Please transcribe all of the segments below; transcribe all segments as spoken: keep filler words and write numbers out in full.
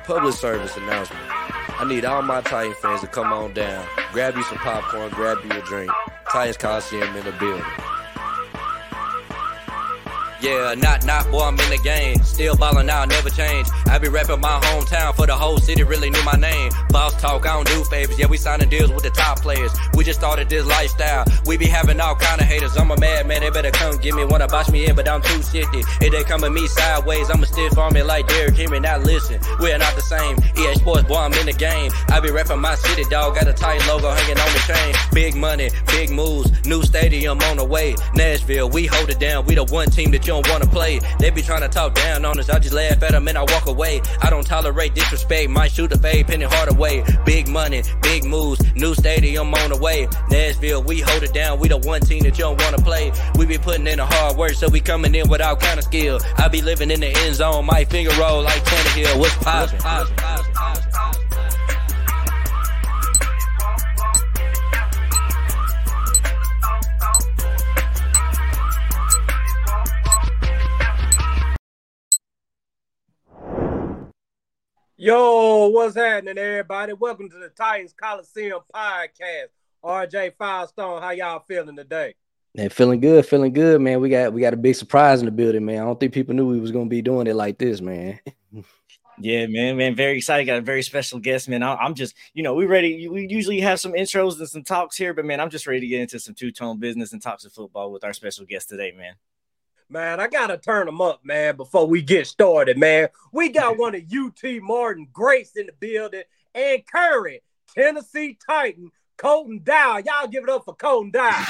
Public service announcement. I need all my Titan fans to come on down. Grab you some popcorn, grab you a drink. Titans Coliseum in the building. Yeah, not, not, boy, I'm in the game. Still ballin' out, never change. I be reppin' my hometown for the whole city, really knew my name. Boss talk, I don't do favors. Yeah, we signing deals with the top players. We just started this lifestyle. We be having all kind of haters. I'm a madman, they better come get me. Wanna box me in, but I'm too shifty. If they come at me sideways, I'ma stiff on me like Derrick Henry. Now listen, we're not the same. E A Sports, boy, I'm in the game. I be reppin' my city, dog. Got a tight logo hanging on the chain. Big money, big moves. New stadium on the way. Nashville, we hold it down. We the one team that you don't wanna play. They be trying to talk down on us. I just laugh at them and I walk away. I don't tolerate disrespect. Might shoot the fade, Penny Hardaway. Big money, big moves. New stadium on the way. Nashville, we hold it down. We the one team that you don't wanna play. We be putting in the hard work, so we coming in with all kind of skill. I be living in the end zone. My finger roll like Tannehill. What's poppin'? Yo, what's happening, everybody? Welcome to the Titans Coliseum podcast. R J Firestone, how y'all feeling today? Man, feeling good, feeling good, man. We got we got a big surprise in the building, man. I don't think people knew we was gonna be doing it like this, man. Yeah, man, man, very excited. Got a very special guest, man. I'm just, you know, we ready. We usually have some intros and some talks here, but man, I'm just ready to get into some two-tone business and talk some football with our special guest today, man. Man, I got to turn them up, man, before we get started, man. We got one of U T Martin greats in the building and current Tennessee Titan, Colton Dow. Y'all give it up for Colton Dow.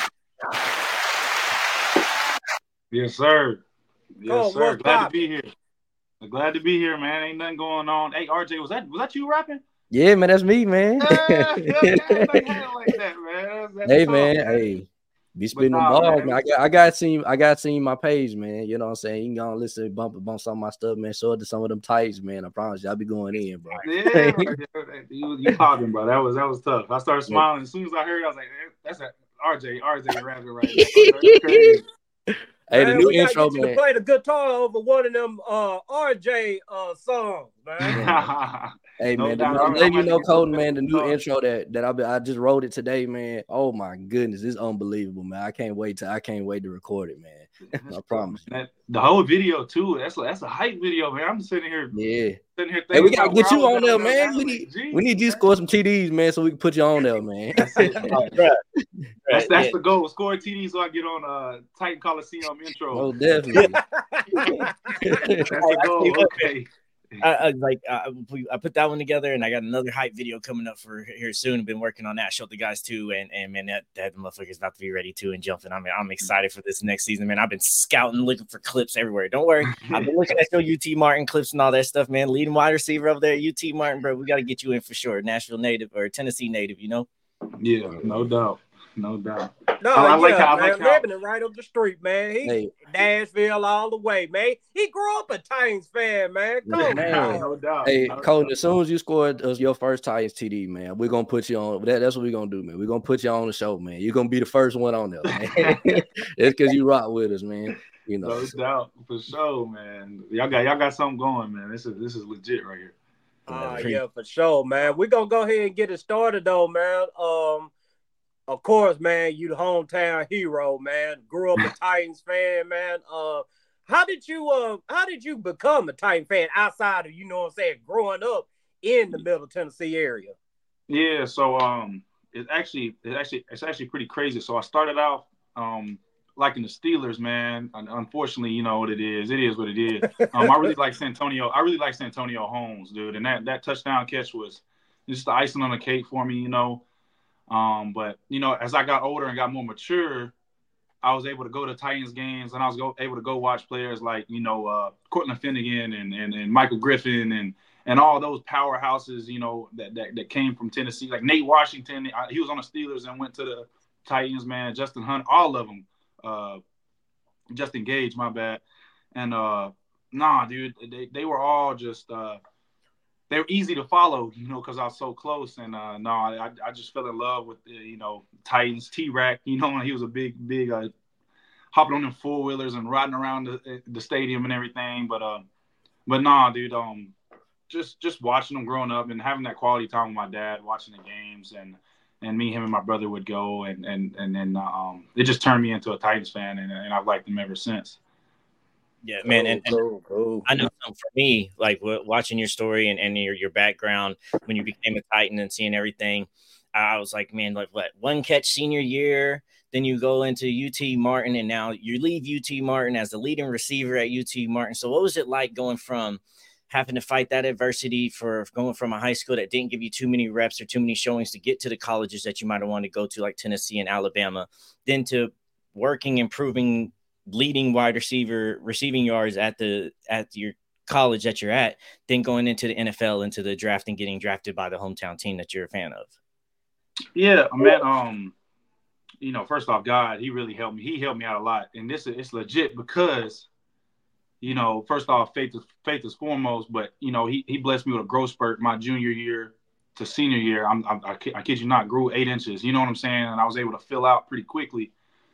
Yes, sir. Yes, oh, sir. Glad to be here. Glad to be here, man. Ain't nothing going on. Hey, R J, was that was that you rapping? Yeah, man, that's me, man. Yeah, yeah, yeah, like that, man. That's hey, tough, man, man, hey. Be spitting nah, the balls, man. man. I got I got seen I got seen my page, man. You know what I'm saying? You can go and listen, bump bump some of my stuff, man. Show it to some of them tights, man. I promise you, I'll be going in, bro. Yeah, you, you popping, bro. That was that was tough. I started smiling as soon as I heard it. I was like, that's a R J, R J rapping right now. That's crazy. Hey, man, the new we intro, gotta get you man. to play the guitar over one of them uh, R J uh, songs, man. Hey, No man, doubt. I'm letting you know, Colton, man, the new guitar. intro that that I be, I just wrote it today, man. Oh my goodness, it's unbelievable, man. I can't wait to I can't wait to record it, man. I promise you. That, the whole video too. That's a, that's a hype video, man. I'm sitting here, Yeah. sitting here. Hey, we gotta about get where you I was on at, there, man. We I'm need like, geez, we need you to score some T Ds, man, so we can put you on there, man. That's, it, Right. that's, that's Yeah. the goal. Score T D so I get on uh Titan Coliseum intro. Oh, definitely. That's the goal. Okay. I, I like I, we, I put that one together, and I got another hype video coming up for here soon. I've been working on that. Showed the guys too, and and man, that that motherfucker's about to be ready too and jumping. I mean, I'm excited for this next season, man. I've been scouting, looking for clips everywhere. Don't worry, I've been looking at your U T Martin clips and all that stuff, man. Leading wide receiver over there, U T Martin, bro. We got to get you in for sure. Nashville native or Tennessee native, you know. Yeah, no doubt, no doubt. No, I yeah, like how- I man, like how- Lebanon right up the street, man. He Hey. Nashville all the way, man. He grew up a Titans fan, man. Come on, Man. No doubt. Hey, no Colton, doubt. as soon as you scored us your first Titans T D, man, we're gonna put you on. That, that's what we're gonna do, man. We're gonna put you on the show, man. You're gonna be the first one on there, man. It's because you rock with us, man. You know. No doubt, for sure, man. Y'all got y'all got something going, man. This is this is legit right here. Uh, yeah, for sure, man. We're gonna go ahead and get it started though, man. Um, of course, man, you the hometown hero, man. Grew up a Titans fan, man. Uh, how did you uh how did you become a Titan fan outside of, you know what I'm saying, growing up in the Middle Tennessee area? Yeah, so um, it's actually it's actually it's actually pretty crazy. So I started off um liking the Steelers, man. Un- Unfortunately, you know what it is. It is what it is. Um, I really like Santonio. I really like Santonio Holmes, dude. And that that touchdown catch was just the icing on the cake for me, you know. Um, but you know, as I got older and got more mature, I was able to go to Titans games, and I was go, able to go watch players like, you know, uh, Cortland Finnegan and, and and Michael Griffin and and all those powerhouses, you know, that that, that came from Tennessee, like Nate Washington. I, he was on the Steelers and went to the Titans, man. Justin Hunt, all of them. Uh, Justin Gage, my bad. And uh, nah, dude, they they were all just uh, they were easy to follow, you know, because I was so close. And uh, no, I I just fell in love with the, you know, Titans. T-Rack, you know, he was a big big uh, hopping on them four wheelers and riding around the the stadium and everything. But uh, but nah, dude, um, just just watching them growing up and having that quality time with my dad, watching the games, and and me, him, and my brother would go, and and and then um, it just turned me into a Titans fan, and, and I've liked them ever since. Yeah, man, and, and cool, cool. I know for me, like watching your story and, and your your background when you became a Titan and seeing everything, I was like, man, like what one catch senior year, then you go into U T Martin, and now you leave U T Martin as the leading receiver at U T Martin. So what was it like going from having to fight that adversity for going from a high school that didn't give you too many reps or too many showings to get to the colleges that you might have wanted to go to, like Tennessee and Alabama, then to working, improving, leading wide receiver receiving yards at the at your college that you're at, then going into the N F L, into the draft, and getting drafted by the hometown team that you're a fan of? Yeah, man. Um, you know, first off, God, he really helped me. He helped me out a lot, and this is it's legit because, you know, first off, faith is faith is foremost. But you know, he he blessed me with a growth spurt my junior year to senior year. I'm I, I, I kid you not, grew eight inches. You know what I'm saying? And I was able to fill out pretty quickly.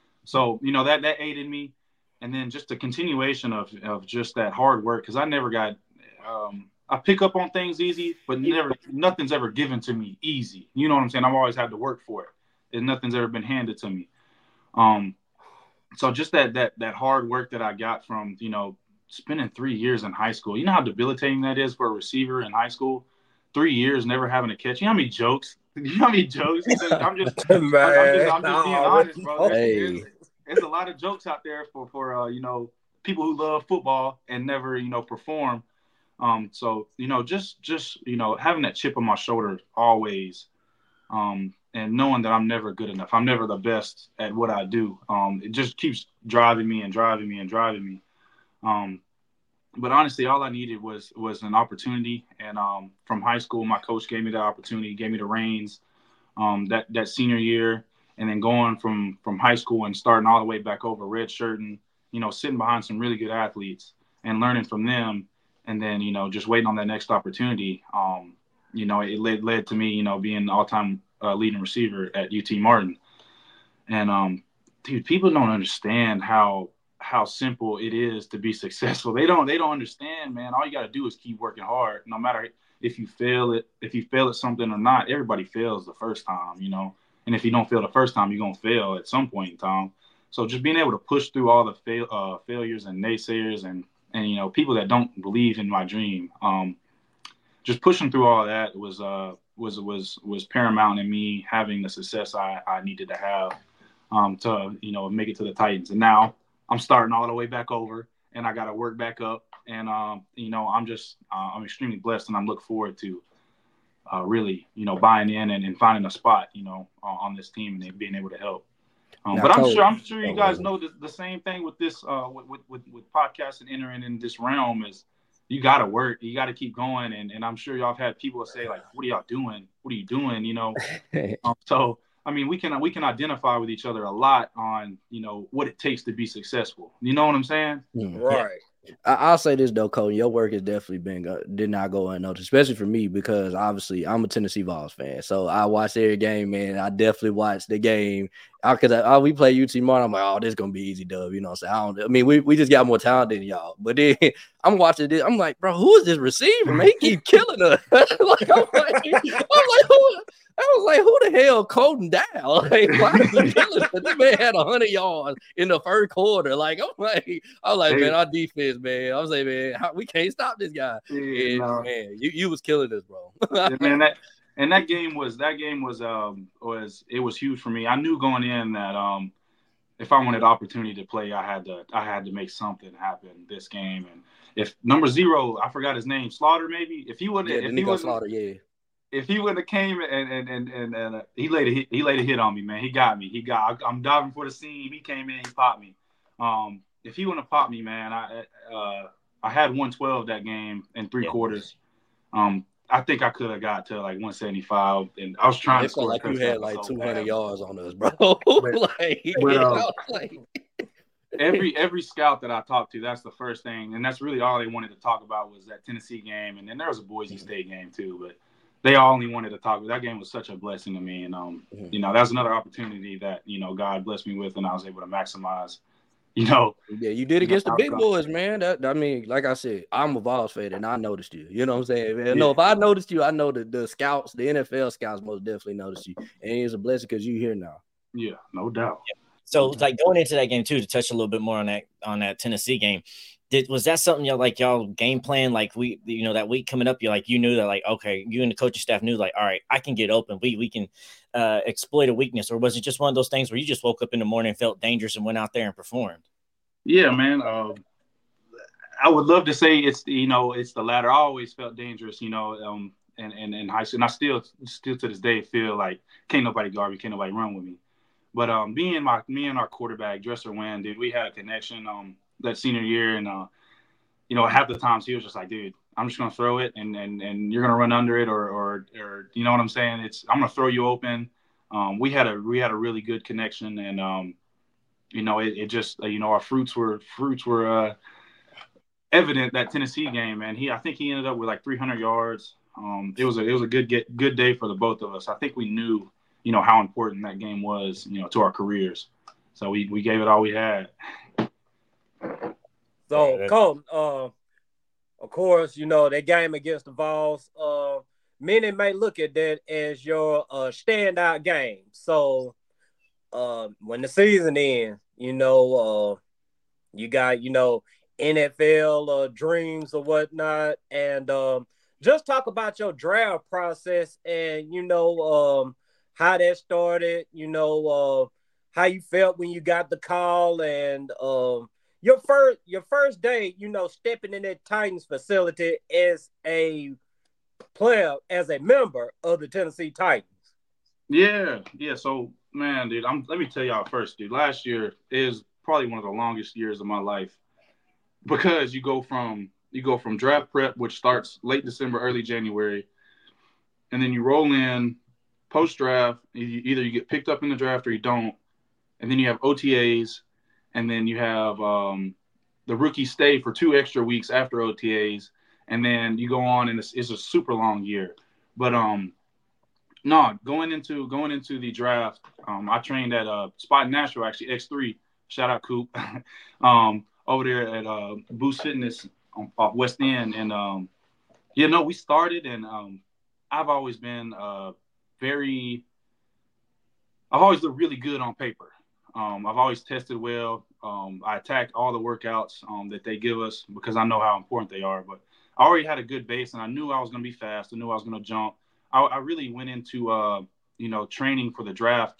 So you know that that aided me. And then just a continuation of, of just that hard work, because I never got um, – I pick up on things easy, but never nothing's ever given to me easy. You know what I'm saying? I've always had to work for it, and nothing's ever been handed to me. Um, so just that that that hard work that I got from, you know, spending three years in high school. You know how debilitating that is for a receiver in high school? Three years never having a catch. You know how many jokes? You know how many jokes? I'm just, I'm, I'm just, I'm just being honest, bro. Hey. There's, there's a lot of jokes out there for, for uh, you know, people who love football and never, you know, perform. Um, so, you know, just, just, you know, having that chip on my shoulder always, um, and knowing that I'm never good enough. I'm never the best at what I do. Um, it just keeps driving me and driving me and driving me. Um, but honestly, all I needed was, was an opportunity. And um, from high school, my coach gave me the opportunity, gave me the reins um, that, that senior year. And then going from, from high school and starting all the way back over, redshirting, you know, sitting behind some really good athletes and learning from them. And then, you know, just waiting on that next opportunity. Um, you know, it led, led to me, you know, being all-time uh, leading receiver at U T Martin. And, um, dude, people don't understand how how simple it is to be successful. They don't they don't understand, man. All you got to do is keep working hard. No matter if you fail it, if you fail at something or not, everybody fails the first time, you know. And if you don't fail the first time, you're going to fail at some point in time. So just being able to push through all the fail, uh, failures and naysayers and, and, you know, people that don't believe in my dream, um, just pushing through all that was uh, was was was paramount in me having the success I, I needed to have um, to, you know, make it to the Titans. And now I'm starting all the way back over, and I got to work back up. And, um, you know, I'm just uh, I'm extremely blessed, and I'm looking forward to Uh, really, you know, buying in and, and finding a spot, you know, uh, on this team and being able to help. Um, but I'm told, sure, I'm sure you guys know the, the same thing with this, uh, with, with, with, with podcasts and entering in this realm is you got to work, you got to keep going. And, and I'm sure y'all have had people say like, what are y'all doing? What are you doing? You know? um, so, I mean, we can, we can identify with each other a lot on, you know, what it takes to be successful. You know what I'm saying? Mm. Right. I, I'll say this though, Cody, your work has definitely been uh, did not go unnoticed, especially for me because obviously I'm a Tennessee Vols fan, so I watch every game, man. I definitely watch the game because I, I, we play U T Martin. I'm like, oh, this is gonna be easy, dub. You know what I'm saying? I don't. I mean, we, we just got more talent than y'all, but then I'm watching this. I'm like, bro, who is this receiver? Man, he keep killing us. like, I'm like, I'm like, who? I was like, who the hell Colton down? Like, why is he killing us? This man had one hundred yards in the first quarter. Like, I'm like, I was like, Hey. man, our defense, man. I was like, man, how, we can't stop this guy. Yeah, And, no. man, you, you was killing us, bro. Yeah, man, that and that game was that game was um was it was huge for me. I knew going in that um if I wanted the opportunity to play, I had to I had to make something happen this game. And if number zero, I forgot his name, Slaughter maybe. If he wouldn't, Yeah, if the he nigga wouldn't, Slaughter, yeah. if he wouldn't have came and and and and, and uh, he laid a hit, he laid a hit on me, man. He got me. He got. I, I'm diving for the seam. He came in. He popped me. Um, if he wouldn't have popped me, man, I uh I had one twelve that game in three Yeah. quarters. Um, I think I could have got to like one seventy-five, and I was trying It to score. felt like a you touchdown had like so two hundred bad. yards on us, bro. But- like, but, I uh, was like, every every scout that I talked to, that's the first thing, and that's really all they wanted to talk about was that Tennessee game, and then there was a Boise State game too, but they all only wanted to talk. That game was such a blessing to me, and um, Mhm. you know, that's another opportunity that you know God blessed me with, and I was able to maximize you know. Yeah, you did you against know, the big boys, man. That I mean, like I said, I'm a Vols fan, and I noticed you. You know what I'm saying? Man? Yeah. No, if I noticed you, I know that the scouts, the N F L scouts, most definitely noticed you, and it's a blessing because you're here now. Yeah, no doubt. Yeah. So, like going into that game too, to touch a little bit more on that on that Tennessee game, did was that something y'all like y'all game plan? Like we, you know, that week coming up, you like you knew that like okay, you and the coaching staff knew like all right, I can get open. We we can uh, exploit a weakness, or was it just one of those things where you just woke up in the morning, felt dangerous, and went out there and performed? Yeah, man. Uh, I would love to say it's you know it's the latter. I always felt dangerous, you know, um, in, in, in high school, and I still still to this day feel like can't nobody guard me, can't nobody run with me. But um, me and my me and our quarterback Dresser Wynn, dude, we had a connection um that senior year, and uh, you know, half the times he was just like, dude, I'm just gonna throw it, and and and you're gonna run under it, or or or you know what I'm saying? It's I'm gonna throw you open. Um, we had a we had a really good connection, and um, you know, it, it just uh, you know our fruits were fruits were uh, evident that Tennessee game, man. He I think he ended up with like three hundred yards. Um, it was a it was a good get good day for the both of us. I think we knew. You know, how important that game was, you know, to our careers. So we, we gave it all we had. So, Colton, uh, of course, you know, that game against the Vols, uh, many may look at that as your uh, standout game. So, uh, when the season ends, you know, uh, you got, you know, N F L uh, dreams or whatnot. And um, just talk about your draft process and, you know, um, how that started, you know, uh, how you felt when you got the call, and um, your first your first day, you know, stepping in that Titans facility as a player, as a member of the Tennessee Titans. Yeah, yeah. So, man, dude, I'm, let me tell y'all first, dude. Last year is probably one of the longest years of my life because you go from you go from draft prep, which starts late December, early January, and then you roll in. Post-draft, either you get picked up in the draft or you don't, and then you have O T As, and then you have um, the rookie stay for two extra weeks after O T As, and then you go on, and it's, it's a super long year. But um, no, going into going into the draft, um, I trained at uh, Spot in Nashville, actually X three. Shout out Coop, um, over there at uh, Boost Fitness off West End, and um, yeah, no, we started, and um, I've always been. Uh, Very, I've always looked really good on paper. Um, I've always tested well. Um, I attack all the workouts um, that they give us because I know how important they are. But I already had a good base, and I knew I was going to be fast. I knew I was going to jump. I, I really went into, uh, you know, training for the draft.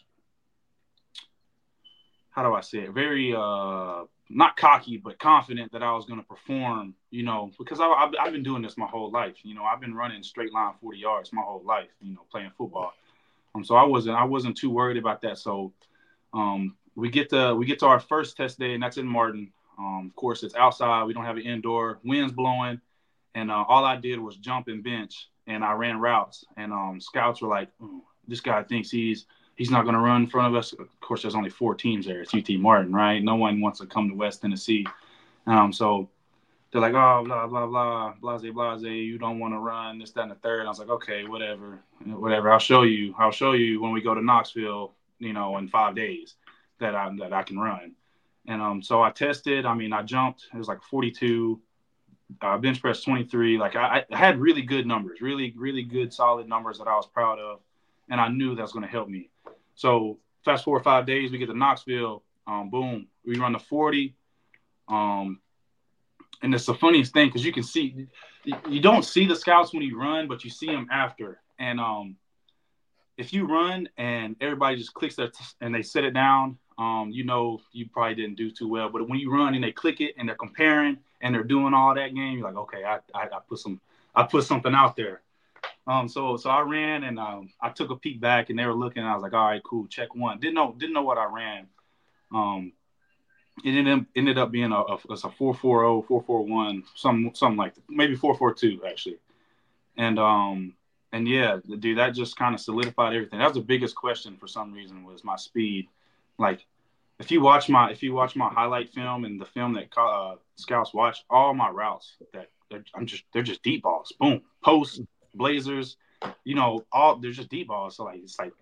How do I say it? Very, uh, not cocky, but confident that I was going to perform, you know, because I, I've, I've been doing this my whole life. You know, I've been running straight line forty yards my whole life, you know, playing football. Um, so I wasn't, I wasn't too worried about that. So um, we get to, we get to our first test day, and that's in Martin. Um, of course, it's outside. We don't have an indoor. Wind's blowing. And uh, all I did was jump and bench, and I ran routes. And um, scouts were like, oh, this guy thinks he's, he's not going to run in front of us. Of course, there's only four teams there. It's U T Martin, right? No one wants to come to West Tennessee. Um, so they're like, oh, blah, blah, blah, blase, blase. You don't want to run this, that, and the third. And I was like, okay, whatever, whatever. I'll show you. I'll show you when we go to Knoxville, you know, in five days that I that I can run. And um, so I tested. I mean, I jumped. It was like forty-two. Uh, bench press twenty-three. Like I, I had really good numbers, really, really good, solid numbers that I was proud of. And I knew that was going to help me. So fast forward five days, we get to Knoxville. Um, boom, we run the forty. Um, and it's the funniest thing because you can see, you don't see the scouts when you run, but you see them after. And um, if you run and everybody just clicks their t- and they set it down, um, you know you probably didn't do too well. But when you run and they click it and they're comparing and they're doing all that game, you're like, okay, I I, I put some I put something out there. Um, so so I ran and um, I took a peek back and they were looking. And I was like, all right, cool, check one. Didn't know didn't know what I ran. Um, it ended up, ended up being a, a, a four forty, four forty-one, something something like that. Maybe four forty-two actually. And um and yeah, dude, that just kind of solidified everything. That was the biggest question for some reason was my speed. Like if you watch my if you watch my highlight film and the film that uh, scouts watch, all my routes that I'm just they're just deep balls. Boom, post. Blazers, you know, all they're just deep balls. So like it's like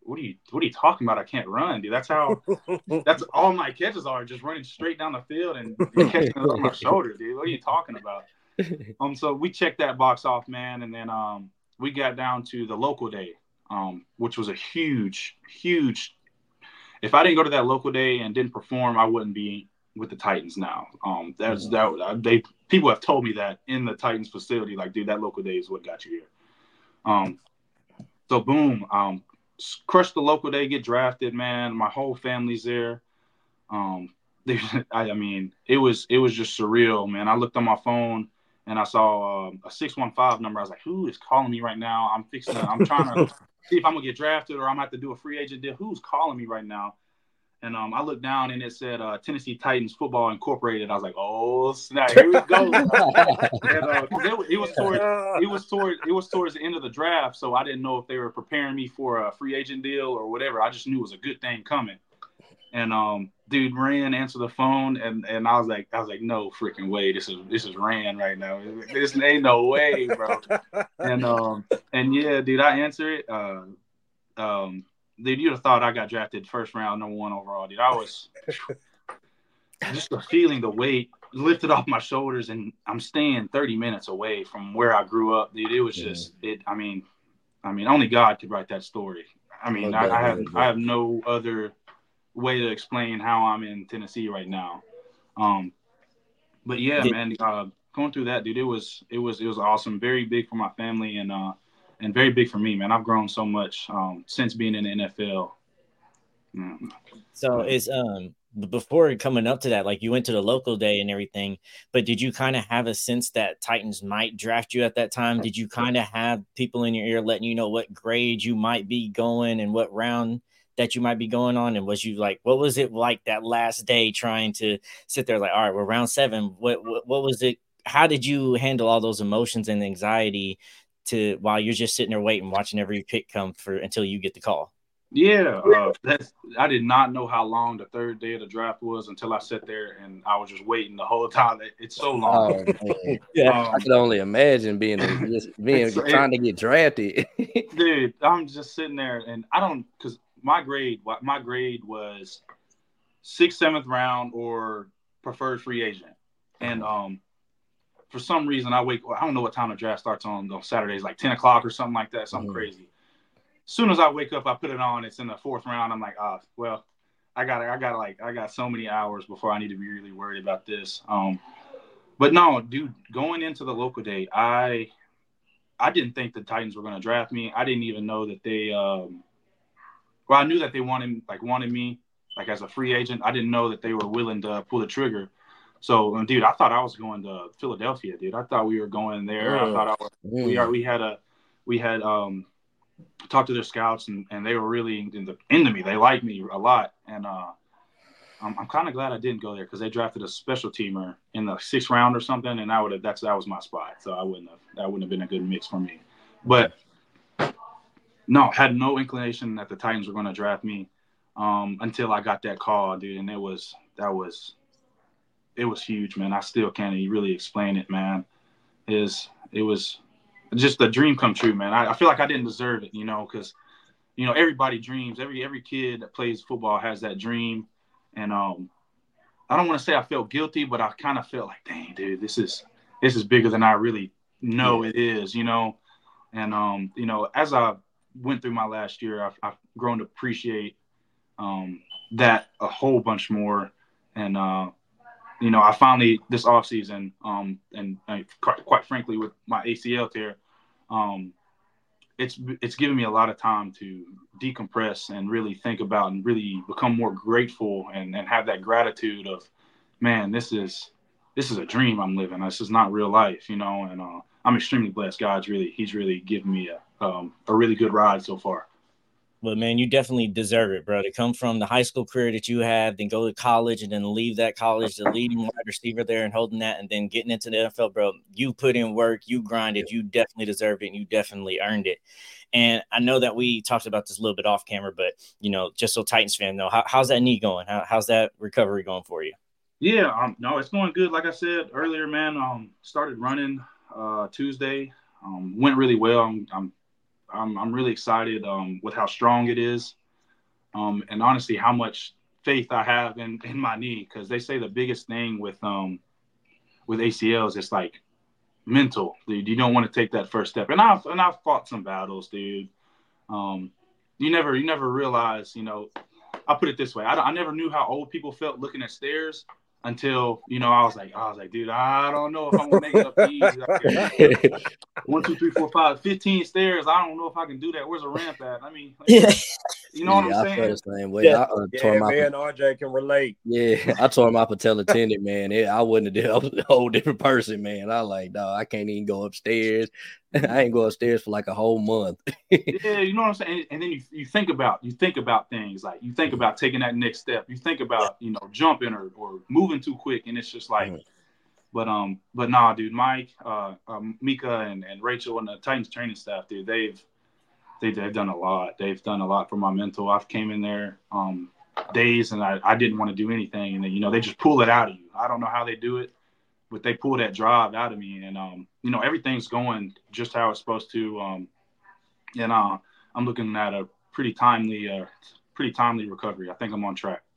what are you what are you talking about? I can't run, dude. That's how that's all my catches are, just running straight down the field and, and catching it on my shoulder, dude. What are you talking about? Um, so we checked that box off, man, and then um we got down to the local day, um, which was a huge, huge. If I didn't go to that local day and didn't perform, I wouldn't be with the Titans now. Um, that's that they people have told me that in the Titans facility, like, dude, that local day is what got you here. Um, so boom, um, crushed the local day, get drafted, man. My whole family's there. Um, they, I, I mean, it was it was just surreal, man. I looked on my phone and I saw um, a six one five number. I was like, who is calling me right now? I'm fixing. I'm trying to see if I'm gonna get drafted or I'm gonna have to do a free agent deal. Who's calling me right now? And um, I looked down and it said uh, Tennessee Titans Football Incorporated. I was like, oh snap, here we go. and, uh, it, it was towards it was towards it was towards the end of the draft, so I didn't know if they were preparing me for a free agent deal or whatever. I just knew it was a good thing coming. And um, dude ran, answered the phone, and, and I was like, I was like, no freaking way, this is this is Rand right now. This ain't no way, bro. And um, and yeah, dude, I answered it. Uh, um, dude, you'd have thought I got drafted first round, number one overall, dude. I was just the feeling, the weight lifted off my shoulders, and I'm staying thirty minutes away from where I grew up, dude. It was just it. I mean, I mean, only God could write that story. I mean, I, I have I have no other way to explain how I'm in Tennessee right now. Um, but yeah, Did, man, uh, going through that, dude, it was, it was, it was awesome. Very big for my family and, uh, and very big for me, man. I've grown so much, um, since being in the N F L. Mm. So it's, um, before coming up to that, like you went to the local day and everything, but did you kind of have a sense that Titans might draft you at that time? Did you kind of have people in your ear letting you know what grade you might be going and what round that you might be going on? And was you like, what was it like that last day trying to sit there like, all right, we're round seven. What, what, what was it? How did you handle all those emotions and anxiety to, while you're just sitting there waiting, watching every pick come for until you get the call? Yeah. Uh, that's, I did not know how long the third day of the draft was until I sat there and I was just waiting the whole time. It's so long. Oh, yeah. Um, I could only imagine being, being trying to get drafted. Dude, I'm just sitting there and I don't, cause My grade, my grade was sixth, seventh round or preferred free agent. And um, for some reason, I wake. I don't know what time the draft starts on on Saturdays, like ten o'clock or something like that, something mm-hmm. crazy. As soon as I wake up, I put it on. It's in the fourth round. I'm like, ah, oh, well, I got, I got like, I got so many hours before I need to be really worried about this. Um, but no, dude, going into the local day, I, I didn't think the Titans were going to draft me. I didn't even know that they. Um, Well, I knew that they wanted like wanted me like as a free agent. I didn't know that they were willing to pull the trigger. So, dude, I thought I was going to Philadelphia, dude. I thought we were going there. I thought I was, we are we had a we had um talked to their scouts and, and they were really into, into me. They liked me a lot, and uh, I'm I'm kind of glad I didn't go there because they drafted a special teamer in the sixth round or something, and I would have that's that was my spot. So I wouldn't have that wouldn't have been a good mix for me, but. No, had no inclination that the Titans were going to draft me um, until I got that call, dude. And it was, that was, it was huge, man. I still can't really explain it, man. It was, it was just a dream come true, man. I, I feel like I didn't deserve it, you know, because, you know, everybody dreams. Every every kid that plays football has that dream. And um, I don't want to say I felt guilty, but I kind of felt like, dang, dude, this is, this is bigger than I really know yeah. it is, you know. And, um, you know, as I went through my last year, I've, I've grown to appreciate um, that a whole bunch more. And, uh, you know, I finally this offseason, um, and, and quite, quite frankly, with my A C L tear, um, it's it's given me a lot of time to decompress and really think about and really become more grateful and, and have that gratitude of, man, this is this is a dream I'm living. This is not real life, you know, and uh, I'm extremely blessed. God's really, he's really given me a, um, a really good ride so far. Well, man, you definitely deserve it, bro. To come from the high school career that you have, then go to college and then leave that college, the leading wide receiver there and holding that, and then getting into the N F L, bro. You put in work, you grinded, you definitely deserved it, and you definitely earned it. And I know that we talked about this a little bit off camera, but, you know, just so Titans fan know, how, how's that knee going? How, how's that recovery going for you? Yeah, um, no, it's going good. Like I said earlier, man, um, started running uh, Tuesday, um, went really well. I'm, I'm I'm I'm really excited um, with how strong it is, um, and honestly, how much faith I have in, in my knee. Because they say the biggest thing with um with A C Ls, it's like mental, dude. You don't want to take that first step. And I've and I've fought some battles, dude. Um, you never you never realize, you know. I'll put it this way: I, I never knew how old people felt looking at stairs until, you know, I was like, I was like, dude, I don't know if I'm gonna make it up these. One, two, three, four, five, fifteen stairs. I don't know if I can do that. Where's a ramp at? I mean, like, Yeah. you know what yeah, I'm I saying? feel the same way. Yeah. I uh, Yeah, tore my man, R J can relate. yeah, I tore my patella tendon, man. It, I wouldn't have did. I was a whole different person, man. I like, no, I can't even go upstairs. I ain't go upstairs for like a whole month. Yeah, you know what I'm saying? And then you, you think about you think about things like you think about taking that next step. You think about, you know, jumping or, or moving too quick, and it's just like, Mhm. but um, but nah, dude, Mike, uh, um, Mika, and, and Rachel and the Titans training staff, dude, they've they, they've done a lot. They've done a lot for my mental. I've came in there um days and I, I didn't want to do anything, and then, you know, they just pull it out of you. I don't know how they do it, but they pull that drive out of me, and um, you know, everything's going just how it's supposed to. Um, and uh, I'm looking at a pretty timely, uh, pretty timely recovery. I think I'm on track.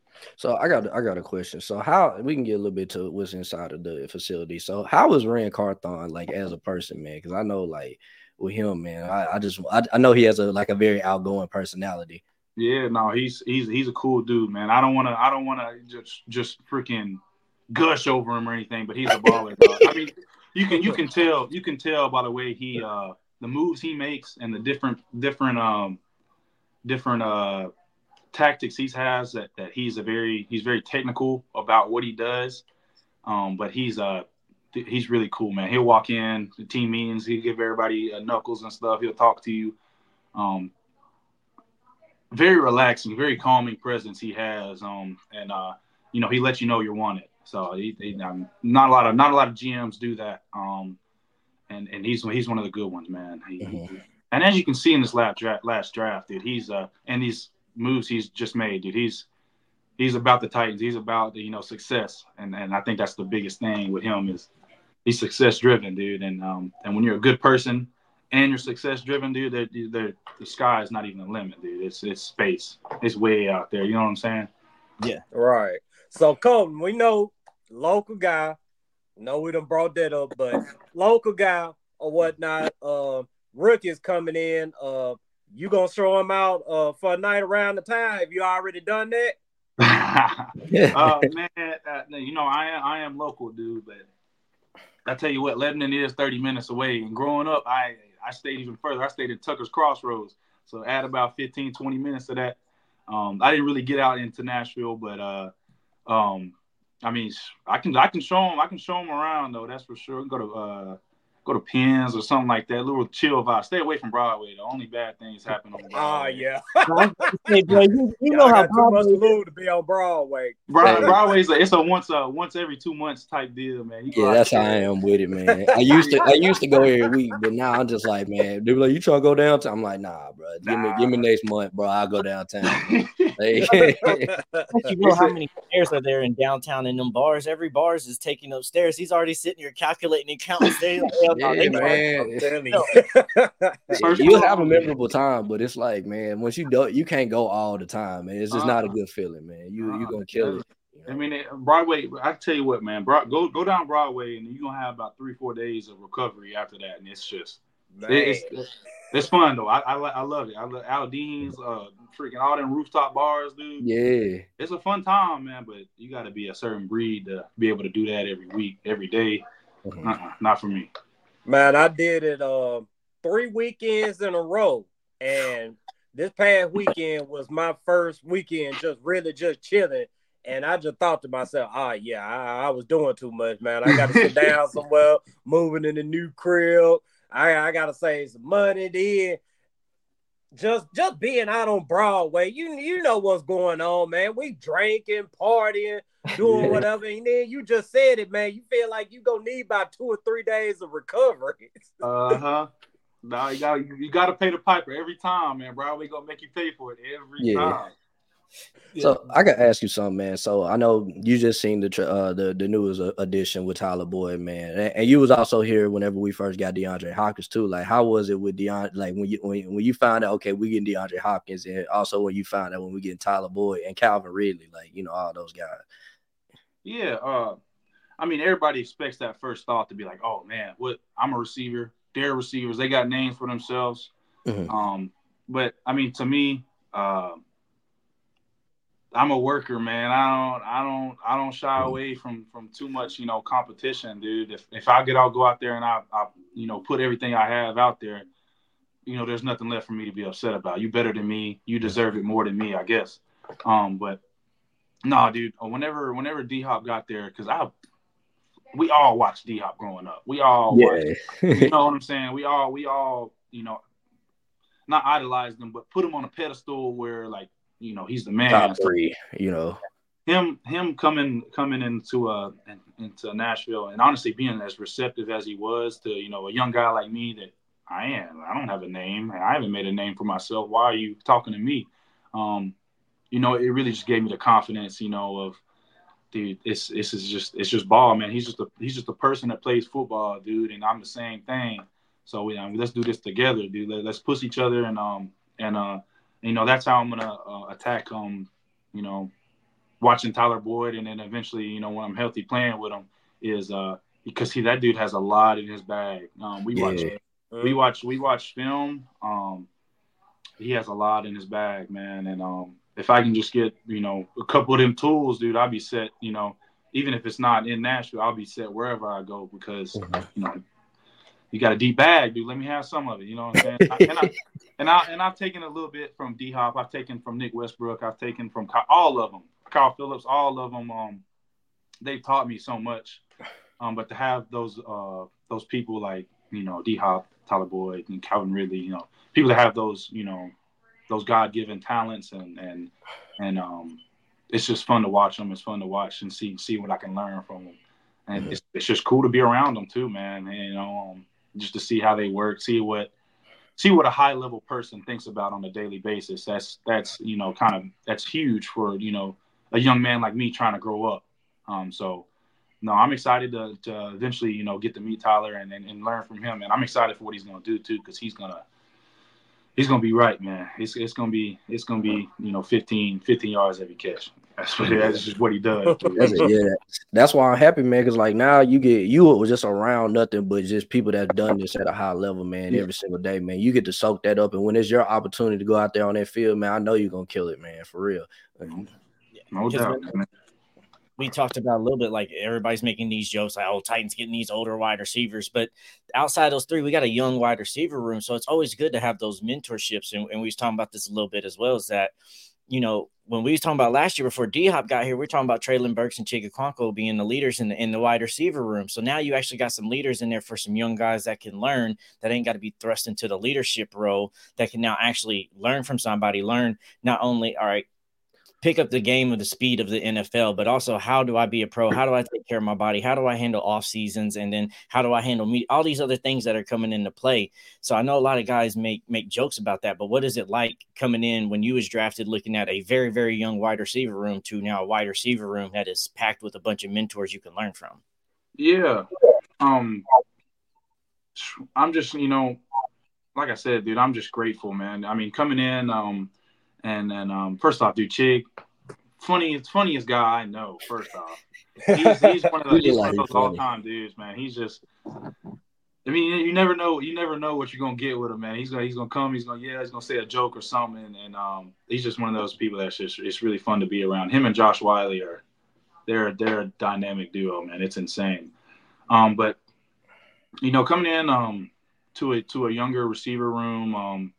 So I got I got a question. So how we can get a little bit to what's inside of the facility. So how is Ren Carthon like as a person, man? Because I know like with him, man, I, I just I, I know he has a like a very outgoing personality. Yeah, no, he's he's he's a cool dude, man. I don't want to I don't want to just just freaking gush over him or anything, but he's a baller, dog. I mean, you can you can tell you can tell by the way he uh the moves he makes and the different different um different uh tactics he has that that he's a very he's very technical about what he does. Um, but he's uh he's really cool, man. He'll walk in the team meetings, he'll give everybody uh, knuckles and stuff. He'll talk to you. Um, very relaxing, very calming presence he has. Um, and uh, you know, he lets you know you're wanted. So he, he um, not a lot of not a lot of G Ms do that. Um, and and he's he's one of the good ones, man. He, Mm-hmm. he, and as you can see in this last draft, last draft, dude, he's uh and these moves he's just made, dude. He's he's about the Titans. He's about the, you know, success, and and I think that's the biggest thing with him is he's success driven, dude. And um and when you're a good person and you're success driven, dude, they're, they're, the sky is not even a limit, dude. It's it's space. It's way out there. You know what I'm saying? Yeah. Right. So Colton, we know local guy. No, we done brought that up, but local guy or whatnot. Uh, rookies coming in. Uh, you gonna throw him out uh for a night around the town? Have you already done that? uh, man, uh, you know, I am, I am local, dude, but I tell you what, Lebanon is thirty minutes away. And growing up, I I stayed even further. I stayed at Tucker's Crossroads. So add about fifteen, twenty minutes to that. Um, I didn't really get out into Nashville, but uh, um, I mean, I can I can show them I can show them around though. That's for sure. Go to uh, go to Penn's or something like that. A little chill vibe. Stay away from Broadway. The only bad things happen on Broadway. Ah, yeah. Hey, bro, you, you Y'all know how got too much to Broadway lose to be on Broadway. Broad, Broadway's a, it's a once uh once every two months type deal, man. You go Yeah, out that's how there. I am with it, man. I used to I used to go every week, but now I'm just like, man, they be like, you trying to go downtown? I'm like, nah, bro. Give me Nah. give me next month, bro. I'll go downtown. Like, you know how many stairs are there in downtown in them bars? Every bars is taking up stairs. He's already sitting here calculating and counting stairs. yeah, They- man. I'm telling No. you. First You'll of all, have a memorable time, but it's like, man, once you do, you can't go all the time, man. It's just not a Uh-uh. good feeling, man. You you Uh-uh. gonna kill it. you I know? mean, it- Broadway. I tell you what, man. Broad, go go down Broadway, and you're gonna have about three, four days of recovery after that, and it's just Man. it, it's it's fun though. I I, li- I love it. I love Aldean's, uh, freaking all them rooftop bars, dude. Yeah. It's a fun time, man. But you got to be a certain breed to be able to do that every week, every day. Mhm. Uh-uh, not for me. Man, I did it uh, three weekends in a row. And this past weekend was my first weekend just really just chilling. And I just thought to myself, ah, yeah, I, I was doing too much, man. I got to sit down somewhere, moving in the new crib. I, I got to save some money then. Just just being out on Broadway, you you know what's going on, man. We drinking, partying, doing Yeah. whatever. And then you just said it, man. You feel like you going to need about two or three days of recovery. Uh huh. Now you got you got to pay the piper every time, man. Broadway gonna make you pay for it every Yeah. time. So I gotta ask you something, man. So I know you just seen the tr- uh, the the newest addition with Tyler Boyd, man, and, and you was also here whenever we first got DeAndre Hopkins too. Like, how was it with DeAndre? Like when you when, when you found out, okay, we getting DeAndre Hopkins, and also when you found out when we getting Tyler Boyd and Calvin Ridley, like you know all those guys. Yeah, uh, I mean everybody expects that first thought to be like, oh man, what? I'm a receiver. They're receivers. They got names for themselves. Mm-hmm. Um, but I mean, to me, uh, I'm a worker, man. I don't, I don't, I don't shy away from from too much, you know, competition, dude. If if I get, I'll go out there and I, I, you know, put everything I have out there. You know, there's nothing left for me to be upset about. You better than me. You deserve it more than me, I guess. Um, but no, nah, dude. Whenever whenever D Hop got there, because I, we all watched D Hop growing up. We all, yeah. watched, you know what I'm saying? We all, we all, you know, not idolized him, but put him on a pedestal where like. You know, he's the man. Top three, you know. Him him coming coming into uh into Nashville and honestly being as receptive as he was to, you know, a young guy like me that I am. I don't have a name and I haven't made a name for myself. Why are you talking to me? Um, you know, it really just gave me the confidence, you know, of dude, it's this is just it's just ball, man. He's just a he's just a person that plays football, dude, and I'm the same thing. So we, I mean, let's do this together, dude. Let, let's push each other and um and uh you know, that's how I'm gonna uh, attack. Um, you know, watching Tyler Boyd, and then eventually, you know, when I'm healthy playing with him, is uh because he that dude has a lot in his bag. Um, we yeah. watch, we watch, we watch film. Um, he has a lot in his bag, man. And um, if I can just get, you know, a couple of them tools, dude, I'll be set. You know, even if it's not in Nashville, I'll be set wherever I go because mm-hmm. you know. You got a deep bag, dude. Let me have some of it. You know what I'm saying? and, I, and, I, and I've taken a little bit from D-Hop. I've taken from Nick Westbrook. I've taken from all of them. Kyle Phillips, all of them. Um, they've taught me so much. Um, but to have those uh, those people like, you know, D-Hop, Tyler Boyd, and Calvin Ridley, you know, people that have those, you know, those God-given talents and and and um, it's just fun to watch them. It's fun to watch and see see what I can learn from them. And mm-hmm. it's it's just cool to be around them too, man. And, you know. Um, just to see how they work, see what see what a high level person thinks about on a daily basis. That's that's you know kind of that's huge for you know a young man like me trying to grow up. Um, so no, I'm excited to, to eventually you know get to meet Tyler and, and, and learn from him, and I'm excited for what he's gonna do too because he's gonna he's gonna be right, man. It's it's gonna be it's gonna be you know fifteen, fifteen yards every catch. That's what that's just what he does. That's it, yeah, that's why I'm happy, man. Because like now you get you was just around nothing but just people that done this at a high level, man. Yeah. Every single day, man. You get to soak that up, and when it's your opportunity to go out there on that field, man, I know you're gonna kill it, man, for real. No doubt. We talked about a little bit like everybody's making these jokes like, oh, Titans getting these older wide receivers. But outside those three, we got a young wide receiver room. So it's always good to have those mentorships. And, and we was talking about this a little bit as well, is that, you know, when we was talking about last year before D-Hop got here, we we're talking about Treylon Burks and Chig Okonkwo being the leaders in the, in the wide receiver room. So now you actually got some leaders in there for some young guys that can learn, that ain't got to be thrust into the leadership role, that can now actually learn from somebody, learn not only, all right, pick up the game of the speed of the N F L, but also how do I be a pro? How do I take care of my body? How do I handle off seasons? And then how do I handle me? All these other things that are coming into play. So I know a lot of guys make, make jokes about that, but what is it like coming in when you was drafted, looking at a very, very young wide receiver room to now a wide receiver room that is packed with a bunch of mentors you can learn from? Yeah. Um, I'm just, you know, like I said, dude, I'm just grateful, man. I mean, coming in, um, And then, um, first off, dude, Chig, funny, funniest guy I know. First off, he's, he's one of those, he's one of those all-time dudes, man. He's just, I mean, you never know, you never know what you're gonna get with him, man. He's gonna, he's gonna come, he's gonna, yeah, he's gonna say a joke or something, and, and um, he's just one of those people that's just, it's really fun to be around. Him and Josh Wiley are, they're, they're a dynamic duo, man. It's insane. Um, but you know, coming in, um, to a to a younger receiver room, um.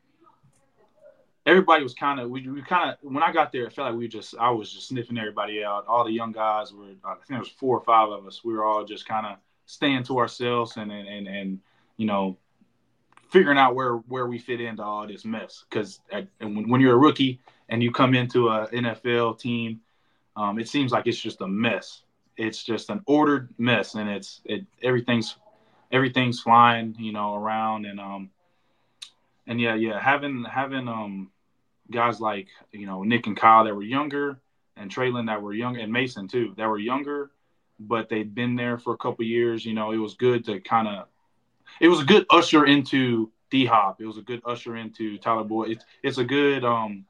Everybody was kind of, we, we kind of, when I got there, it felt like we just, I was just sniffing everybody out. All the young guys were, I think there was four or five of us. We were all just kind of staying to ourselves and, and, and, and, you know, figuring out where, where we fit into all this mess. Because when, when you're a rookie and you come into a N F L team, um, it seems like it's just a mess. It's just an ordered mess. And it's, it, everything's, everything's flying, you know, around and, um, and yeah, yeah, having, having, um, guys like, you know, Nick and Kyle that were younger, and Traylon that were young, and Mason too, that were younger, but they'd been there for a couple years. You know, it was good to kind of, it was a good usher into D-Hop. It was a good usher into Tyler Boyd. It's it's a good um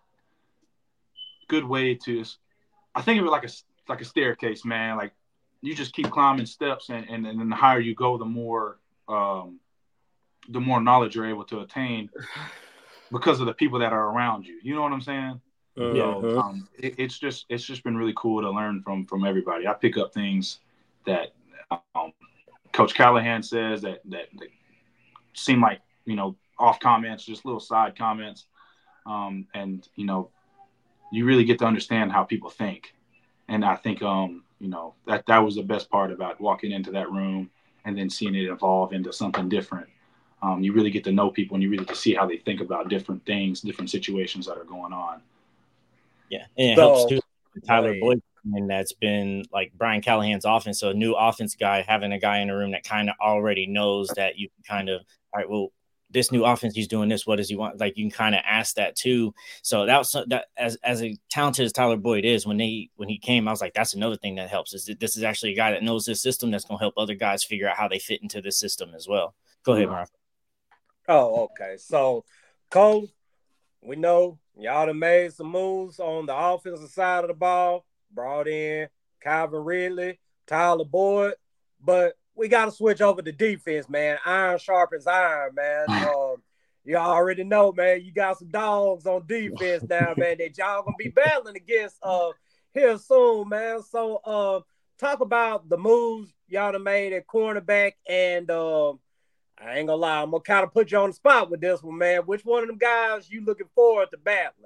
good way to, I think of it like a like a staircase, man. Like you just keep climbing steps, and and, and then the higher you go, the more um the more knowledge you're able to attain because of the people that are around you. You know what I'm saying? Uh-huh. So um, it, it's just it's just been really cool to learn from from everybody. I pick up things that um, Coach Callahan says that, that that seem like, you know, off comments, just little side comments, um, and you know, you really get to understand how people think. And I think um, you know, that that was the best part about walking into that room and then seeing it evolve into something different. Um, you really get to know people, and you really get to see how they think about different things, different situations that are going on. Yeah, and it So, helps too. Tyler right. Boyd, and that's been like Brian Callahan's offense. So a new offense guy, having a guy in the room that kind of already knows that you can kind of, all right, well, this new offense, he's doing this. What does he want? Like you can kind of ask that too. So that was that as as a talented as Tyler Boyd is, when they when he came, I was like, that's another thing that helps. Is that this is actually a guy that knows this system that's going to help other guys figure out how they fit into this system as well. Go ahead, Mark. Oh, okay. So, Cole, we know y'all done made some moves on the offensive side of the ball, brought in Calvin Ridley, Tyler Boyd, but we got to switch over to defense, man. Iron sharpens iron, man. Um, you already know, man, you got some dogs on defense now, man, that y'all going to be battling against uh, here soon, man. So, uh, talk about the moves y'all done made at cornerback, and um, I ain't gonna lie, I'm gonna kind of put you on the spot with this one, man. Which one of them guys you looking forward to battling?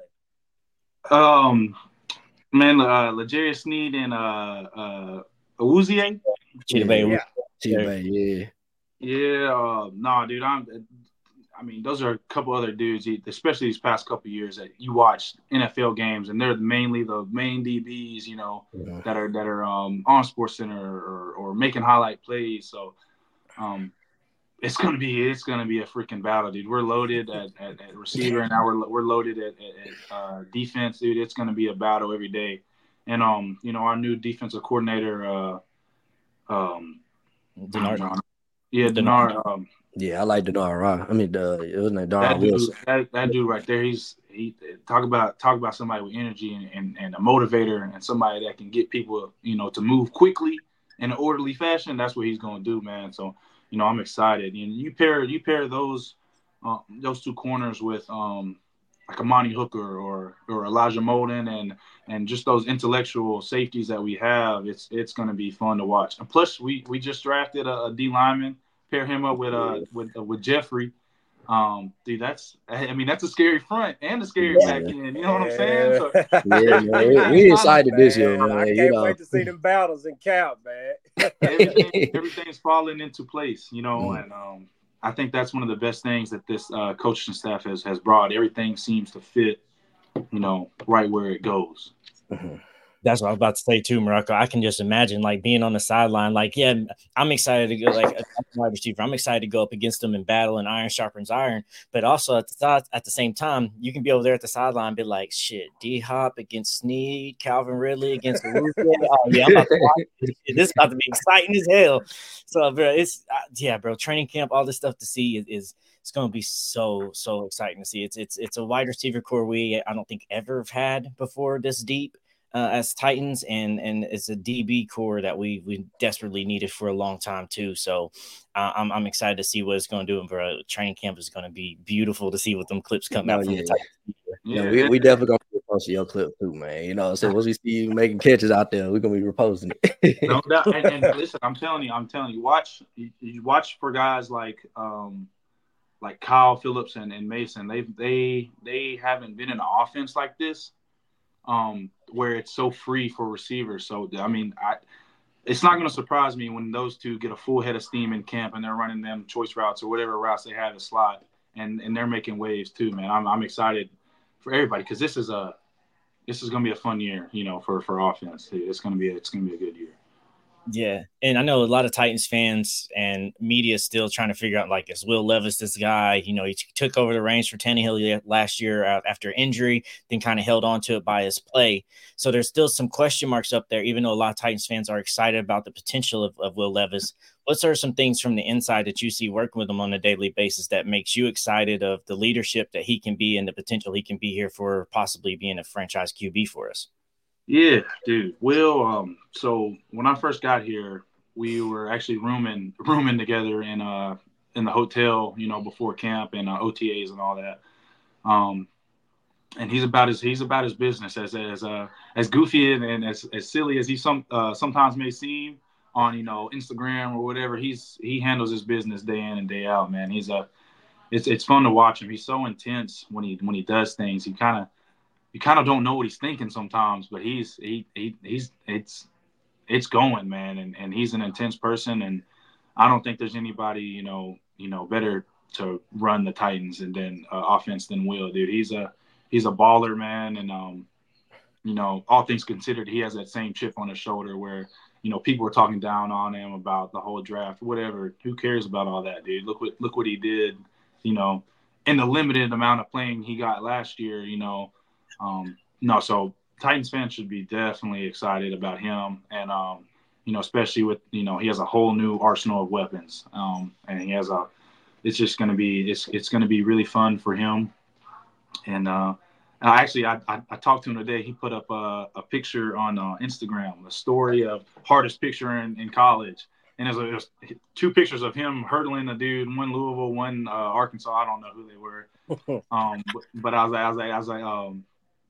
Um, man, uh, L'Jarius Sneed and uh, uh, Awuzie. Chidobe, Yeah. Chidobe, yeah. Yeah, uh, no, dude. I'm. I mean, those are a couple other dudes, especially these past couple of years that you watch N F L games, and they're mainly the main D Bs, you know, yeah. that are that are um, on SportsCenter or, or making highlight plays. So, um. It's gonna be it's gonna be a freaking battle, dude. We're loaded at, at, at receiver, and now we're we're loaded at, at, at uh, defense, dude. It's gonna be a battle every day. And um, you know, our new defensive coordinator, uh, um, Denard. yeah, Denard. Um, yeah, I like Denard. I mean, the it was named that Denard dude, Wilson. that, that dude right there. He's he talk about talk about somebody with energy and, and, and a motivator, and somebody that can get people, you know, to move quickly in an orderly fashion. That's what he's gonna do, man. So. You know, I'm excited. And you pair you pair those uh, those two corners with um, like Amani Hooker or or Elijah Molden and and just those intellectual safeties that we have. It's it's going to be fun to watch. And plus, we we just drafted a, a D lineman. Pair him up with uh with uh, with Jeffrey. Um, dude, that's I mean that's a scary front and a scary yeah. back end. You know what I'm saying? So, yeah, man, we excited this year, man. I can't you know. wait to see them battles in camp, man. Everything, everything's falling into place, you know, mm. and um, I think that's one of the best things that this uh, coaching staff has has brought. Everything seems to fit, you know, right where it goes. Mm-hmm. That's what I was about to say too, Morocco. I can just imagine like being on the sideline. Like, yeah, I'm excited to go like a wide receiver. I'm excited to go up against them in battle, and iron sharpens iron. But also at the at the same time, you can be over there at the sideline and be like, shit, D-Hop against Sneed, Calvin Ridley against the roof. Oh yeah, I'm about to watch this. This is about to be exciting as hell. So, bro, it's uh, yeah, bro. Training camp, all this stuff to see is. is It's going to be so, so exciting to see. It's it's it's a wide receiver core we I don't think ever have had before this deep. Uh, as Titans, and and it's a D B core that we we desperately needed for a long time too. So uh, I'm I'm excited to see what it's going to do. And bro, training camp is going to be beautiful to see what them clips come out oh, from yeah. the Titans. Yeah, yeah, we, we definitely gonna be posting your clip too, man. You know, so once we see you making catches out there, we're gonna be reposting it. No doubt. And, and listen, I'm telling you, I'm telling you, watch you, you watch for guys like um like Kyle Phillips and, and Mason. They they they haven't been in an offense like this. Um, where it's so free for receivers. So, I mean, I, it's not going to surprise me when those two get a full head of steam in camp and they're running them choice routes or whatever routes they have in slot, and, and they're making waves too, man. I'm I'm excited for everybody because this is a this is going to be a fun year, you know, for, for offense. It's going to be a, it's going to be a good year. Yeah, and I know a lot of Titans fans and media still trying to figure out, like, is Will Levis this guy? You know, he t- took over the reins for Tannehill last year uh, after injury, then kind of held on to it by his play. So there's still some question marks up there, even though a lot of Titans fans are excited about the potential of, of Will Levis. What are some things from the inside that you see working with him on a daily basis that makes you excited of the leadership that he can be and the potential he can be here for possibly being a franchise Q B for us? Yeah, dude. Will, um, so when I first got here, we were actually rooming rooming together in uh in the hotel, you know, before camp and uh, O T As and all that. Um, and he's about his he's about his business as as uh as goofy and, and as as silly as he some uh, sometimes may seem on, you know, Instagram or whatever. He's he handles his business day in and day out, man. He's a it's it's fun to watch him. He's so intense when he when he does things. He kind of You kind of don't know what he's thinking sometimes, but he's he, he he's it's it's going, man, and, and he's an intense person, and I don't think there's anybody you know you know better to run the Titans and then uh, offense than Will, dude. He's a he's a baller, man, and um you know all things considered, he has that same chip on his shoulder where you know people are talking down on him about the whole draft, whatever. Who cares about all that, dude? Look what look what he did, you know, in the limited amount of playing he got last year, you know. Um, no, so Titans fans should be definitely excited about him, and um, you know, especially with you know he has a whole new arsenal of weapons, um, and he has a. It's just going to be it's it's going to be really fun for him, and uh, I actually I, I I talked to him today. He put up a, a picture on uh, Instagram, a story of hardest picture in, in college, and there's, a, there's two pictures of him hurdling a dude, one Louisville, one uh, Arkansas. I don't know who they were, um, but, but I was like I was like I was like um.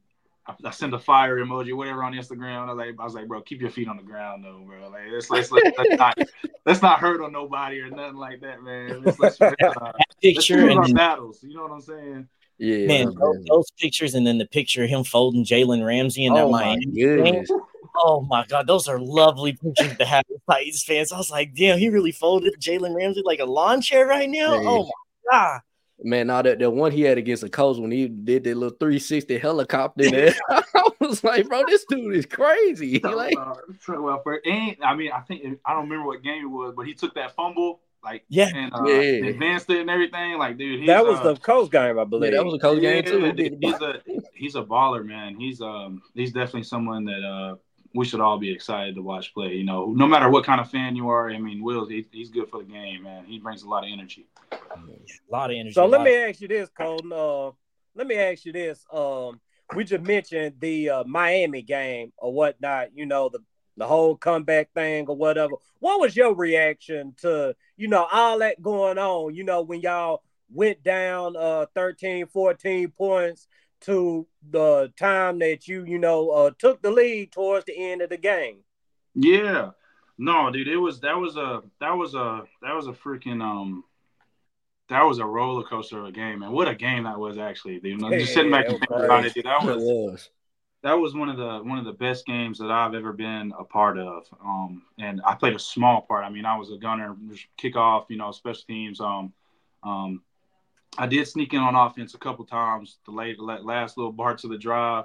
I sent a fire emoji, whatever, on Instagram. I was like, I was like, bro, keep your feet on the ground, though, bro. Like, let's let's let's, let's not let's not hurt on nobody or nothing like that, man. Let's let's, uh, let's choose our battles. You know what I'm saying? Yeah, man. Those, those pictures, and then the picture of him folding Jalen Ramsey in that oh Miami game. Oh my God, those are lovely pictures to have with Titans fans. I was like, damn, he really folded Jalen Ramsey like a lawn chair right now. Hey. Oh my God. Man, now that the one he had against the Colts when he did that little three sixty helicopter there, I was like, bro, this dude is crazy. So, like, uh, so well, for and I mean, I think I don't remember what game it was, but he took that fumble, like, yeah, and uh, yeah. advanced it and everything. Like, dude, he's, that was uh, the Colts game, I believe. Yeah, that was a Colts yeah, game too. Dude, he's a he's a baller, man. He's um he's definitely someone that uh we should all be excited to watch play. You know, no matter what kind of fan you are. I mean, Will, he, he's good for the game, man. He brings a lot of energy. A lot of energy. So let me ask you this, Colton. Uh, let me ask you this. Um, we just mentioned the uh, Miami game or whatnot. You know, the the whole comeback thing or whatever. What was your reaction to, you know, all that going on? You know, when y'all went down uh, thirteen, fourteen points to the time that you, you know, uh, took the lead towards the end of the game. Yeah. No, dude, it was that was a that was a that was a freaking um that was a roller coaster of a game, and what a game that was, actually, dude. I'm just sitting back and thinking about it, dude. That was that was one of the one of the best games that I've ever been a part of. Um, and I played a small part. I mean, I was a gunner, kickoff, you know, special teams. Um, um, I did sneak in on offense a couple times, the late last little parts of the drive.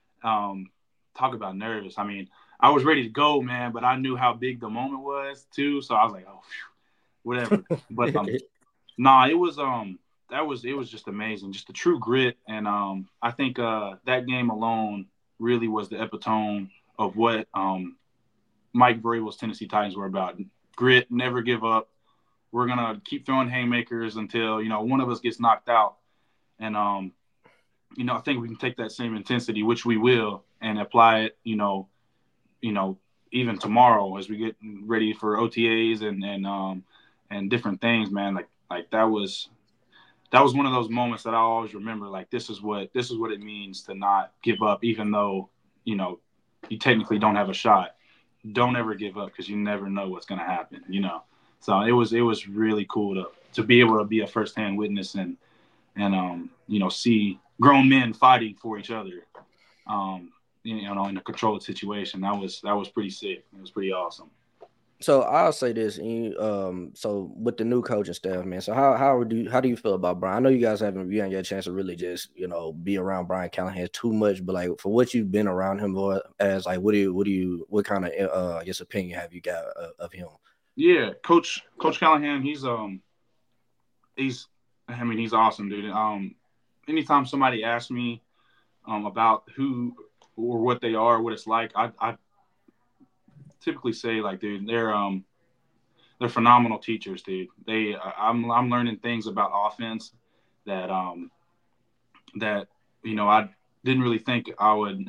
Um, talk about nervous. I mean, I was ready to go, man, but I knew how big the moment was too. So I was like, oh, phew, whatever. But um, nah, it was um, that was it was just amazing, just the true grit. And um, I think uh, that game alone really was the epitome of what um, Mike Vrabel's Tennessee Titans were about. Grit, never give up. We're going to keep throwing haymakers until, you know, one of us gets knocked out. And, um, you know, I think we can take that same intensity, which we will, and apply it, you know, you know, even tomorrow as we get ready for O T As and, and, um, and different things, man. Like, like that was, that was one of those moments that I always remember. Like, this is what, this is what it means to not give up, even though, you know, you technically don't have a shot. Don't ever give up, because you never know what's going to happen, you know? So it was it was really cool to to be able to be a firsthand witness and and um you know see grown men fighting for each other, um you know in a controlled situation. That was that was pretty sick. It was pretty awesome. So I'll say this, you, um, so with the new coaching staff, man. So how how do you, how do you feel about Brian? I know you guys haven't you haven't get a chance to really just you know be around Brian Callahan too much, but like for what you've been around him or as like what do you what do you what kind of uh I guess opinion have you got of, of him? Yeah, Coach Coach Callahan, he's um he's I mean he's awesome, dude. Um, anytime somebody asks me um about who or what they are, what it's like, I I typically say like, dude, they're um they're phenomenal teachers, dude. They I'm I'm learning things about offense that um that you know I didn't really think I would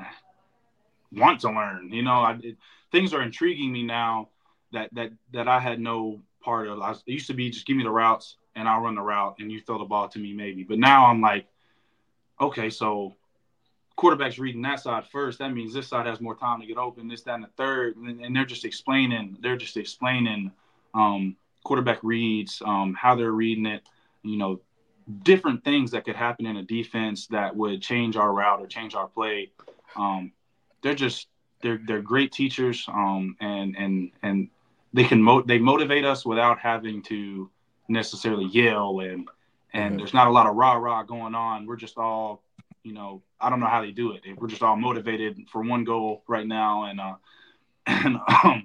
want to learn. You know, I it, things are intriguing me now that that that I had no part of. I was, it used to be just give me the routes and I'll run the route and you throw the ball to me maybe. But now I'm like, okay, so quarterback's reading that side first. That means this side has more time to get open, this, that, and the third. And, and they're just explaining, they're just explaining um, quarterback reads, um, how they're reading it, you know, different things that could happen in a defense that would change our route or change our play. Um, they're just, they're, they're great teachers. Um, and, and, and they can, mo- they motivate us without having to necessarily yell and, and mm-hmm. there's not a lot of rah rah going on. We're just all, you know, I don't know how they do it. We're just all motivated for one goal right now. And, uh, and, um,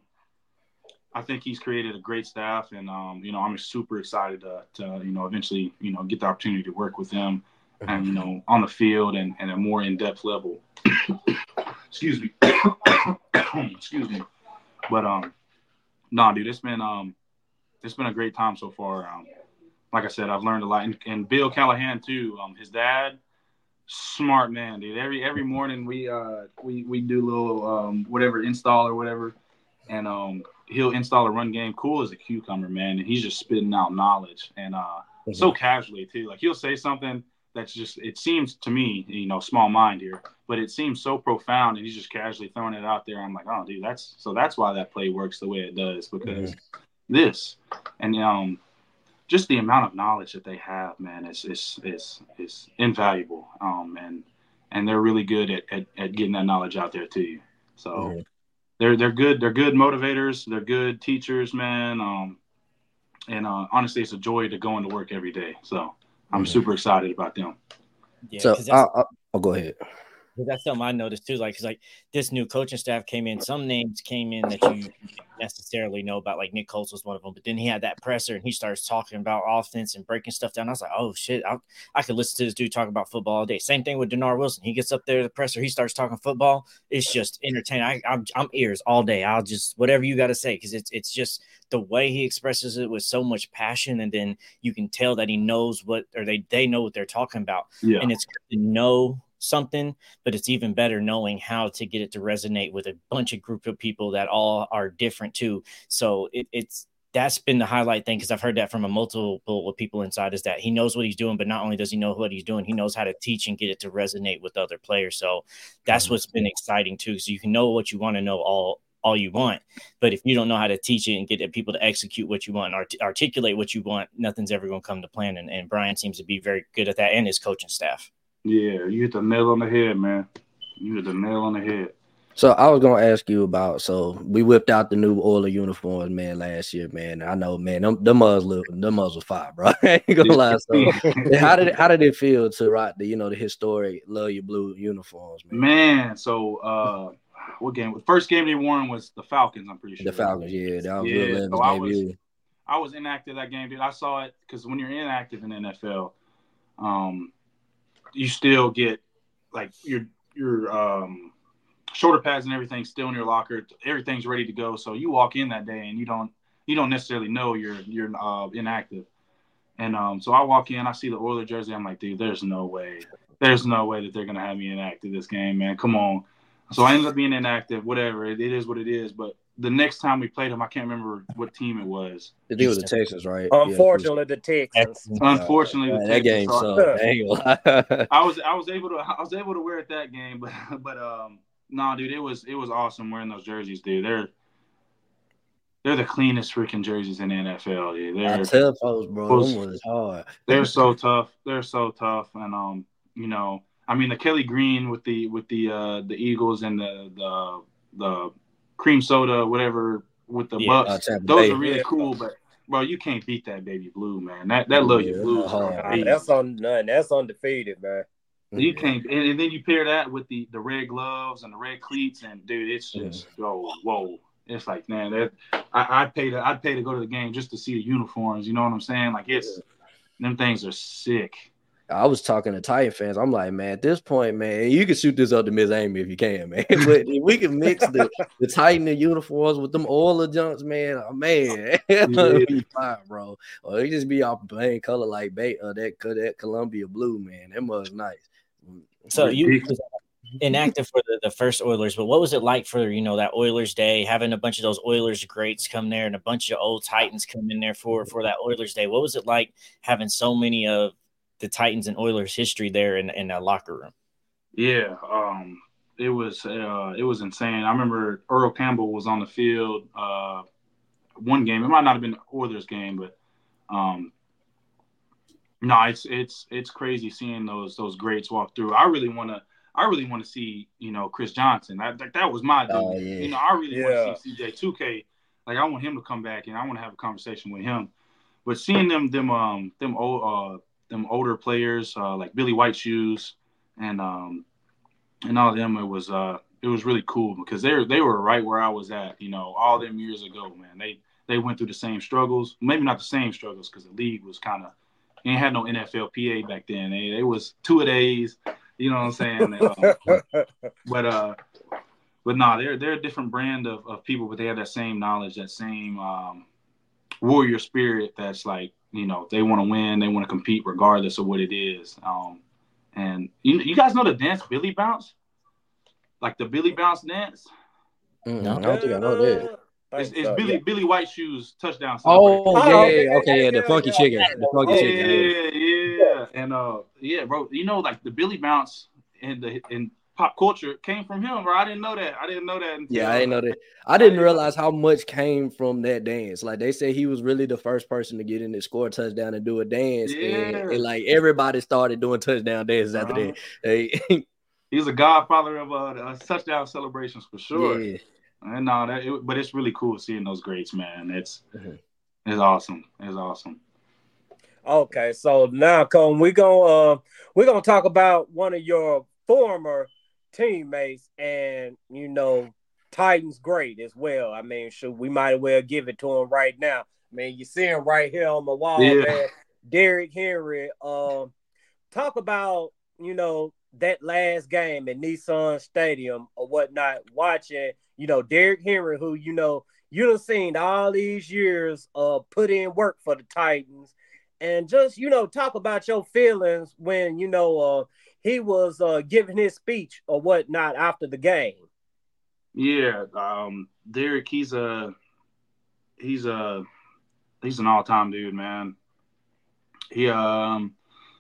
I think he's created a great staff and, um, you know, I'm super excited to, to, you know, eventually, you know, get the opportunity to work with him and, you know, on the field and, and a more in-depth level. Excuse me. Excuse me. But, um, no, nah, dude, it's been, um, it's been a great time so far. Um, like I said, I've learned a lot. And, and Bill Callahan too, um, his dad, smart man, dude. Every every morning we uh we we do little um whatever install or whatever, and um he'll install a run game. Cool as a cucumber, man. And he's just spitting out knowledge and uh mm-hmm. so casually too. Like he'll say something that's just it seems to me, you know, small mind here, but it seems so profound, and he's just casually throwing it out there. I'm like, oh, dude, that's so that's why that play works the way it does because mm-hmm. this and um. just the amount of knowledge that they have, man, is is is is invaluable. Um, and and they're really good at, at, at getting that knowledge out there to you. So mm-hmm. they're they're good. They're good motivators. They're good teachers, man. Um, and uh, honestly, it's a joy to go into work every day. So I'm mm-hmm. super excited about them. Yeah, so I'll, I'll, I'll go ahead. That's something I noticed too. Like, cause like this new coaching staff came in, some names came in that you didn't necessarily know about. Like Nick Colts was one of them, but then he had that presser and he starts talking about offense and breaking stuff down. I was like, oh shit, I, I could listen to this dude talk about football all day. Same thing with Denard Wilson. He gets up there, the presser, he starts talking football. It's just entertaining. I, I'm, I'm ears all day. I'll just whatever you got to say, because it's it's just the way he expresses it with so much passion, and then you can tell that he knows what, or they they know what they're talking about. Yeah. And it's good to know something, but it's even better knowing how to get it to resonate with a bunch of group of people that all are different too. So it, it's that's been the highlight thing, because I've heard that from a multiple of people inside, is that he knows what he's doing, but not only does he know what he's doing, he knows how to teach and get it to resonate with other players. So that's mm-hmm. what's been exciting too. So you can know what you want to know all all you want, but if you don't know how to teach it and get people to execute what you want, art- articulate what you want, nothing's ever going to come to plan. And, and Brian seems to be very good at that, and his coaching staff. Yeah, you hit the nail on the head, man. You hit the nail on the head. So I was gonna ask you about. So we whipped out the new Oilers uniforms, man, last year, man. I know, man. Them, them mugs look, them mugs was fire, bro. I ain't gonna lie. So how did it, how did it feel to rock the, you know, the historic Love Your Blue uniforms, man? Man, so uh, what game? The first game they won was the Falcons. I'm pretty sure. The Falcons, yeah. That was yeah, Will so I was, I was inactive that game, dude. I saw it because when you're inactive in the N F L, um. you still get like your your um, shoulder pads and everything still in your locker. Everything's ready to go. So you walk in that day and you don't you don't necessarily know you're you're uh, inactive. And um, so I walk in, I see the Oilers jersey. I'm like, dude, there's no way, there's no way that they're gonna have me inactive this game, man. Come on. So I ended up being inactive. Whatever, it, it is what it is. But the next time we played them, I can't remember what team it was. The deal with the Texans, right? Unfortunately, yeah, the Texans. Unfortunately, uh, the that Texans. game sucked. I was I was able to I was able to wear it that game, but but um no, nah, dude, it was it was awesome wearing those jerseys, dude. They're they're the cleanest freaking jerseys in the N F L, dude. They're I tell folks, bro, them was hard. They're so tough. They're so tough, and um, you know, I mean, the Kelly Green with the with the uh the Eagles and the the the cream soda, whatever with the Yeah, Bucks. uh, Those Bay. are really Yeah. cool, but bro, you can't beat that baby blue, man. That that little Yeah, blue is hard. Nah, crazy. that's on none. That's undefeated, man. You Yeah. can't, and, and then you pair that with the the red gloves and the red cleats, and dude, it's just whoa, whoa. It's like, man, that I, I'd pay to I'd pay to go to the game just to see the uniforms. You know what I'm saying? Like, it's them things are sick. I was talking to Titan fans. I'm like, man, at this point, man, you can shoot this up to Miss Amy if you can, man. But if we can mix the, the Titan uniforms with them Oiler junks, man, oh, man, it'll be fine, bro. Or they just be off plain color like bait or that that Columbia blue, man. That was nice. So you Ridiculous. was inactive for the, the first Oilers, but what was it like for, you know, that Oilers day, having a bunch of those Oilers greats come there and a bunch of old Titans come in there for for that Oilers day? What was it like having so many of the Titans and Oilers history there in in that locker room? Yeah, um, it was uh, it was insane. I remember Earl Campbell was on the field uh, one game. It might not have been the Oilers game, but um, no, it's it's it's crazy seeing those those greats walk through. I really want to I really want to see, you know, Chris Johnson. That that, that was my dude. Oh, yeah. You know, I really Yeah. want to see C J two K. Like, I want him to come back and I want to have a conversation with him. But seeing them them um them old uh them older players uh, like Billy White Shoes and um and all of them, it was uh it was really cool because they they were right where I was at, you know, all them years ago, man. They they went through the same struggles, maybe not the same struggles because the league was kind of, they ain't had no N F L P A back then. They they was two a days, you know what I'm saying? um, but uh but nah, they're they're a different brand of, of people, but they have that same knowledge, that same um warrior spirit that's like, you know, they want to win, they want to compete regardless of what it is. Um, and you, you guys know the dance Billy Bounce? Like the Billy Bounce dance? Mm, No. I don't think I know that. It's, Think it's so, Billy yeah. Billy White Shoes touchdown Oh, celebration. Oh, yeah, okay, okay, yeah, the yeah, funky yeah, chicken, yeah. the funky Oh, chicken. Yeah. Yeah, yeah. And uh yeah, bro, you know, like the Billy Bounce in the in pop culture came from him, bro. I didn't know that. I didn't know that until Yeah, I didn't know that. I I didn't didn't realize how much came from that dance. Like, they say he was really the first person to get in and score a touchdown and do a dance, and, Yeah. and like everybody started doing touchdown dances after Uh-huh. that. Hey, He's a godfather of uh, touchdown celebrations for sure. yeah, And no, that it, but it's really cool seeing those greats, man. It's Mhm. it's awesome. It's awesome. Okay, so now, Cone, we gonna uh, we're gonna talk about one of your former teammates, and you know, Titans great as well. I mean, should we might as well give it to him right now. I mean, you see him right here on the wall, Yeah. man. Derrick Henry. Um, talk about, you know, that last game at Nissan Stadium or whatnot. Watching, you know, Derrick Henry, who, you know, you done seen all these years uh put in work for the Titans. And just, you know, talk about your feelings when, you know, uh, he was uh, giving his speech or whatnot after the game. Yeah, um, Derrick, he's a he's a he's an all time dude, man. He um,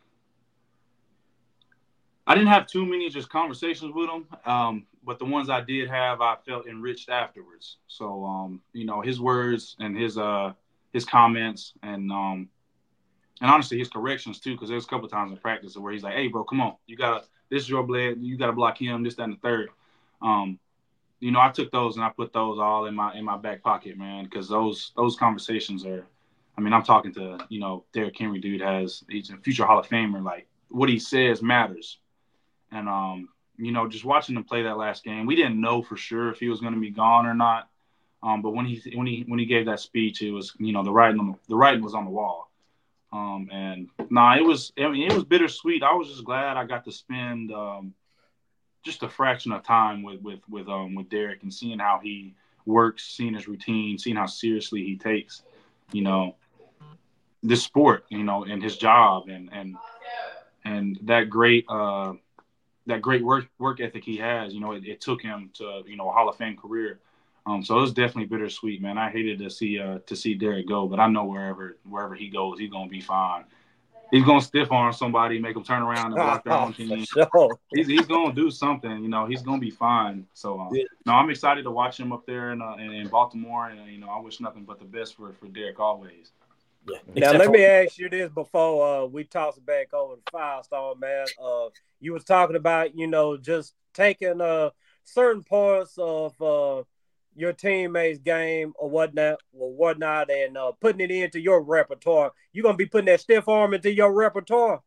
I didn't have too many just conversations with him, um, but the ones I did have, I felt enriched afterwards. So um, you know, his words and his uh his comments and um. And honestly, his corrections too, because there's a couple of times in practice where he's like, "Hey, bro, come on, you gotta. This is your blade. You gotta block him. This, that, and the third." Um, you know, I took those and I put those all in my in my back pocket, man, because those those conversations are. I mean, I'm talking to, you know, Derrick Henry, dude has he's a future Hall of Famer. Like, what he says matters, and um, you know, just watching him play that last game, we didn't know for sure if he was going to be gone or not. Um, but when he when he when he gave that speech, it was, you know, the writing on the, the writing was on the wall. Um, and nah, it was, I mean, it was bittersweet. I was just glad I got to spend, um, just a fraction of time with, with, with, um, with Derrick and seeing how he works, seeing his routine, seeing how seriously he takes, you know, this sport, you know, and his job and, and, and that great, uh, that great work, work ethic he has, you know, it, it took him to, you know, a Hall of Fame career. Um, so it was definitely bittersweet, man. I hated to see uh, to see Derrick go, but I know wherever wherever he goes, he's gonna be fine. He's gonna stiff arm somebody, make them turn around and block their own team. Sure. He's he's gonna do something, you know. He's gonna be fine. So um, no, I'm excited to watch him up there in uh, in, in Baltimore, and uh, you know, I wish nothing but the best for for Derrick always. Yeah. Now, Except let for- me ask you this before uh, we toss it back over to Firestorm, man. Uh, you was talking about, you know, just taking uh, certain parts of uh, your teammates' game or whatnot, or whatnot, and uh, putting it into your repertoire. You gonna be putting that stiff arm into your repertoire?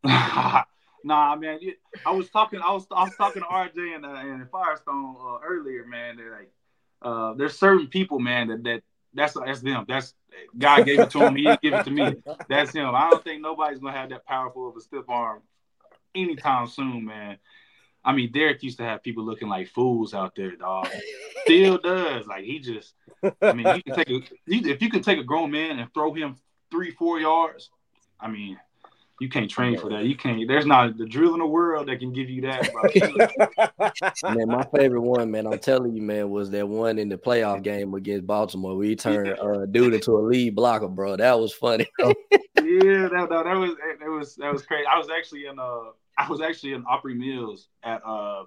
Nah, man. I was talking. I was I was talking to R J and uh, and Firestone uh, earlier, man. They're like, uh, there's certain people, man, that that that's that's them. That's God gave it to him. He didn't give it to me. That's him. I don't think nobody's gonna have that powerful of a stiff arm anytime soon, man. I mean, Derek used to have people looking like fools out there, dog. Still does. Like he just, I mean, you can take a if you can take a grown man and throw him three, four yards. I mean, you can't train for that. You can't. There's not the drill in the world that can give you that, bro. Man, my favorite one, man, I'm telling you, man, was that one in the playoff game against Baltimore where he turned uh, dude into a lead blocker, bro. That was funny. Yeah, that, that that was that was that was crazy. I was actually in uh I was actually in Opry Mills at uh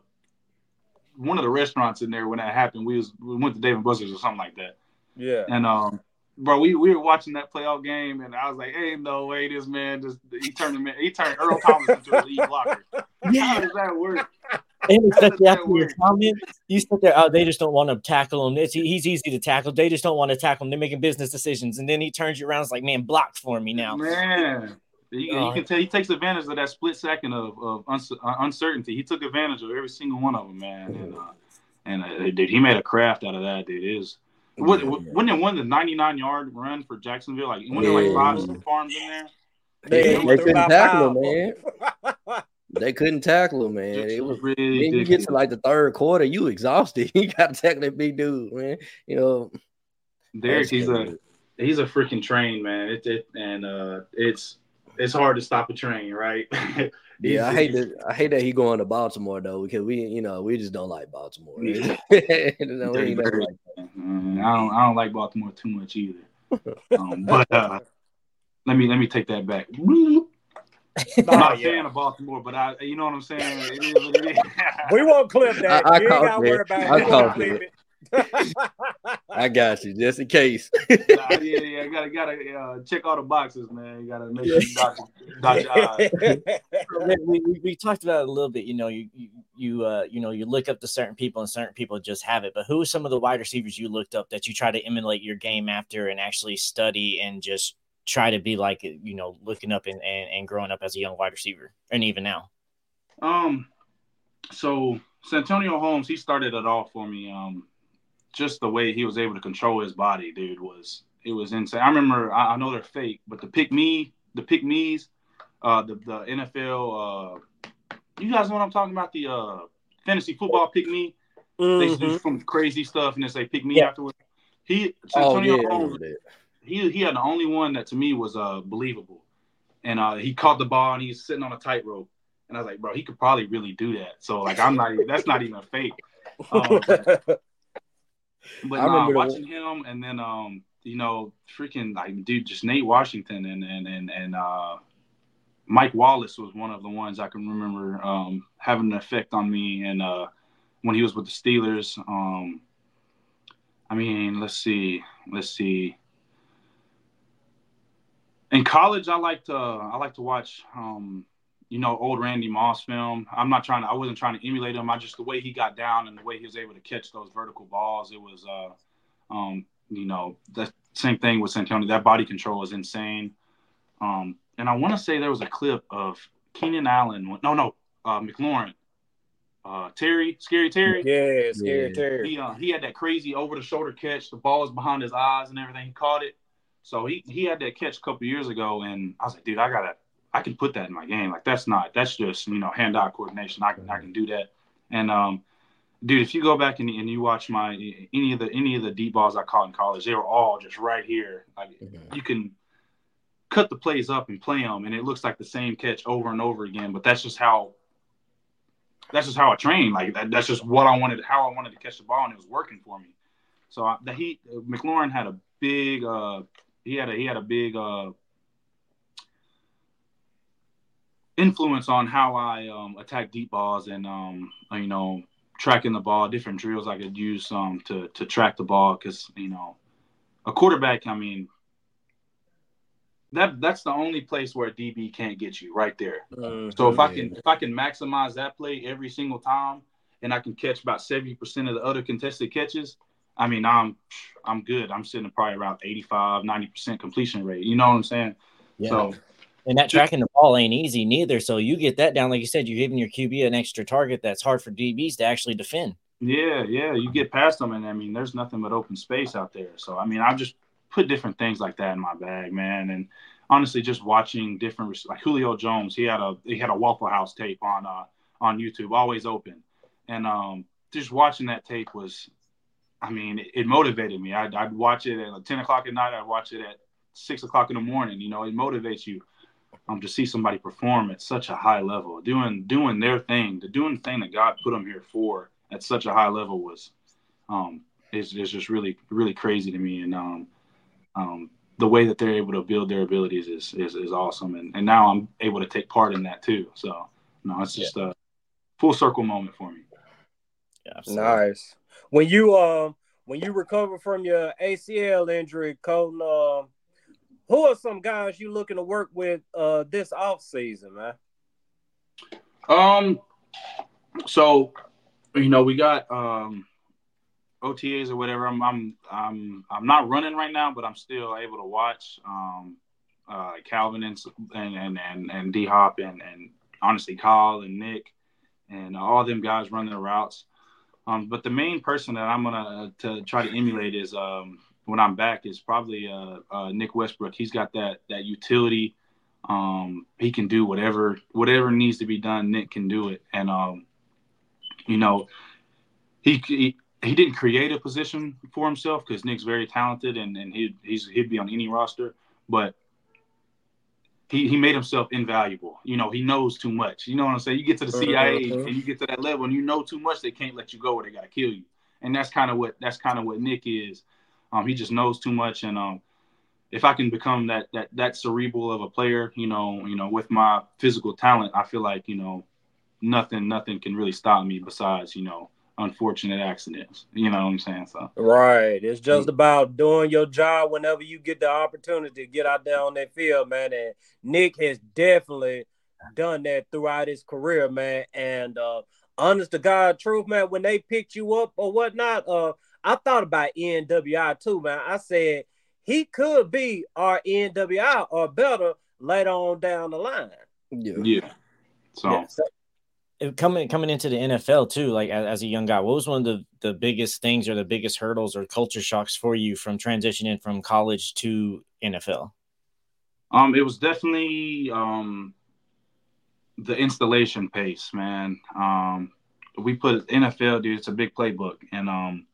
one of the restaurants in there when that happened. We was we went to Dave and Buster's or something like that. Yeah, and um. Bro, we, we were watching that playoff game, and I was like, "Ain't no way this man just he turned him he turned Earl Thomas into a lead blocker." Yeah. How does that work? And especially after your comment, you sit there, oh, they just don't want to tackle him. It's, he's easy to tackle. They just don't want to tackle him. They're making business decisions, and then he turns you around. It's like, man, block for me now. Man, you, uh, you can tell he takes advantage of that split second of of uncertainty. He took advantage of every single one of them, man. And uh, and uh, dude, he made a craft out of that. Dude, it is. What, yeah, when they won the ninety-nine yard run for Jacksonville, like when yeah. there like five stiff arms in there, they, they, they couldn't tackle him, man. They couldn't tackle him, man. It was really. Then you get to like the third quarter, you exhausted. You got to tackle that big dude, man. You know, Derek, he's a he's a freaking train, man. It, it and uh, it's it's hard to stop a train, right? Yeah, I hate that. I hate that he going to Baltimore though, because we, you know, we just don't like Baltimore. you know, we ain't never like that. Mm, I don't, I don't like Baltimore too much either. Um, but uh, let me, let me take that back. I'm not a yeah. fan of Baltimore, but I, you know what I'm saying. It is what it is. We won't clip that. I, I you ain't got to worry about it. I, won't clip it. I got you, just in case. nah, yeah, yeah, I gotta gotta uh, check all the boxes, man. You gotta make sure you dot, dot your eyes. we, we, we talked about it a little bit. You know, you you you, uh, you know, you look up to certain people, and certain people just have it. But who are some of the wide receivers you looked up that you try to emulate your game after, and actually study and just try to be like, you know, looking up and, and, and growing up as a young wide receiver, and even now? Um, so Santonio Holmes, he started it all for me. Um. Just the way he was able to control his body, dude, was it was insane. I remember, I, I know they're fake, but the pick me, the pick me's, uh, the the N F L, uh, you guys know what I'm talking about? The uh, fantasy football pick me. Mm-hmm. They do some crazy stuff and they say pick me yeah. afterwards. He, Antonio oh, yeah, Holmes, he he had the only one that to me was uh believable, and uh, he caught the ball and he's sitting on a tightrope, and I was like, bro, he could probably really do that. So like, I'm not, that's not even fake. Um, But I nah, watching him, and then um, you know, freaking like dude, just Nate Washington and and and and uh, Mike Wallace was one of the ones I can remember um having an effect on me. And uh, when he was with the Steelers, um, I mean, let's see, let's see. In college, I liked to I like to watch um, you know, old Randy Moss film. I'm not trying to, I wasn't trying to emulate him. I just, the way he got down and the way he was able to catch those vertical balls, it was, uh, um, you know, the same thing with Santonio. That body control is insane. Um, and I want to say there was a clip of Keenan Allen. No, no, uh, McLaurin. Uh, Terry, Scary Terry. Yeah, Scary yeah. Terry. He, uh, he had that crazy over-the-shoulder catch. The ball was behind his eyes and everything. He caught it. So he, he had that catch a couple years ago, and I was like, dude, I got to, I can put that in my game. Like that's not, that's just, you know, hand-eye coordination. I can, I can do that. And, um, dude, if you go back and, and you watch my, any of the, any of the deep balls I caught in college, they were all just right here. Like mm-hmm. you can cut the plays up and play them, and it looks like the same catch over and over again. But that's just how, that's just how I trained. Like that, that's just what I wanted, how I wanted to catch the ball, and it was working for me. So I, the he, McLaurin had a big, uh, he had a, he had a big, uh, influence on how I um, attack deep balls and, um, you know, tracking the ball, different drills I could use um, to to track the ball. Because, you know, a quarterback, I mean, that that's the only place where a D B can't get you right there. Uh, so if yeah. I can if I can maximize that play every single time and I can catch about seventy percent of the other contested catches, I mean, I'm I'm good. I'm sitting at probably around eighty-five, ninety percent completion rate. You know what I'm saying? Yeah. So, and that tracking the ball ain't easy neither. So you get that down, like you said, you're giving your Q B an extra target that's hard for D Bs to actually defend. Yeah, yeah. You get past them, and I mean, there's nothing but open space out there. So, I mean, I've just put different things like that in my bag, man. And honestly, just watching different, like Julio Jones, he had a he had a Waffle House tape on uh on YouTube, always open, and um just watching that tape was, I mean, it, it motivated me. I'd, I'd watch it at ten o'clock at night. I'd watch it at six o'clock in the morning. You know, it motivates you um to see somebody perform at such a high level, doing doing their thing, the doing the thing that God put them here for at such a high level was um is is just really really crazy to me. And um um the way that they're able to build their abilities is is, is awesome. And and now I'm able to take part in that too. So no, it's just yeah. a full circle moment for me. Yeah, nice. When you um uh, when you recover from your A C L injury, Colton, uh, who are some guys you looking to work with uh this off season, man? Um, so you know we got um O T As or whatever. I'm I'm I'm I'm not running right now, but I'm still able to watch um uh Calvin and and and and D Hop and and honestly Kyle and Nick and all them guys running the routes. Um, but the main person that I'm gonna uh, to try to emulate is um when I'm back is probably uh, uh Nick Westbrook. He's got that that utility. Um, he can do whatever whatever needs to be done. Nick can do it, and um, you know, he he, he didn't create a position for himself because Nick's very talented and and he he's he'd be on any roster, but he he made himself invaluable. You know, he knows too much. You know what I'm saying? You get to the C I A mm-hmm. and you get to that level and you know too much, they can't let you go or they gotta kill you. And that's kind of what that's kind of what Nick is. Um, he just knows too much, and um. If I can become that that that cerebral of a player, you know, you know, with my physical talent, I feel like, you know, nothing nothing can really stop me besides, you know, unfortunate accidents. You know what I'm saying? So right. It's just about doing your job whenever you get the opportunity to get out there on that field, man. And Nick has definitely done that throughout his career, man. And uh, honest to God truth, man, when they picked you up or whatnot, uh, I thought about N W I too, man. I said, he could be our N W I or better later on down the line. Yeah. Yeah. So, yeah. so coming coming into the N F L too, like as, as a young guy, what was one of the, the biggest things or the biggest hurdles or culture shocks for you from transitioning from college to N F L? Um, it was definitely um the installation pace, man. Um, we put N F L, dude, it's a big playbook, and um.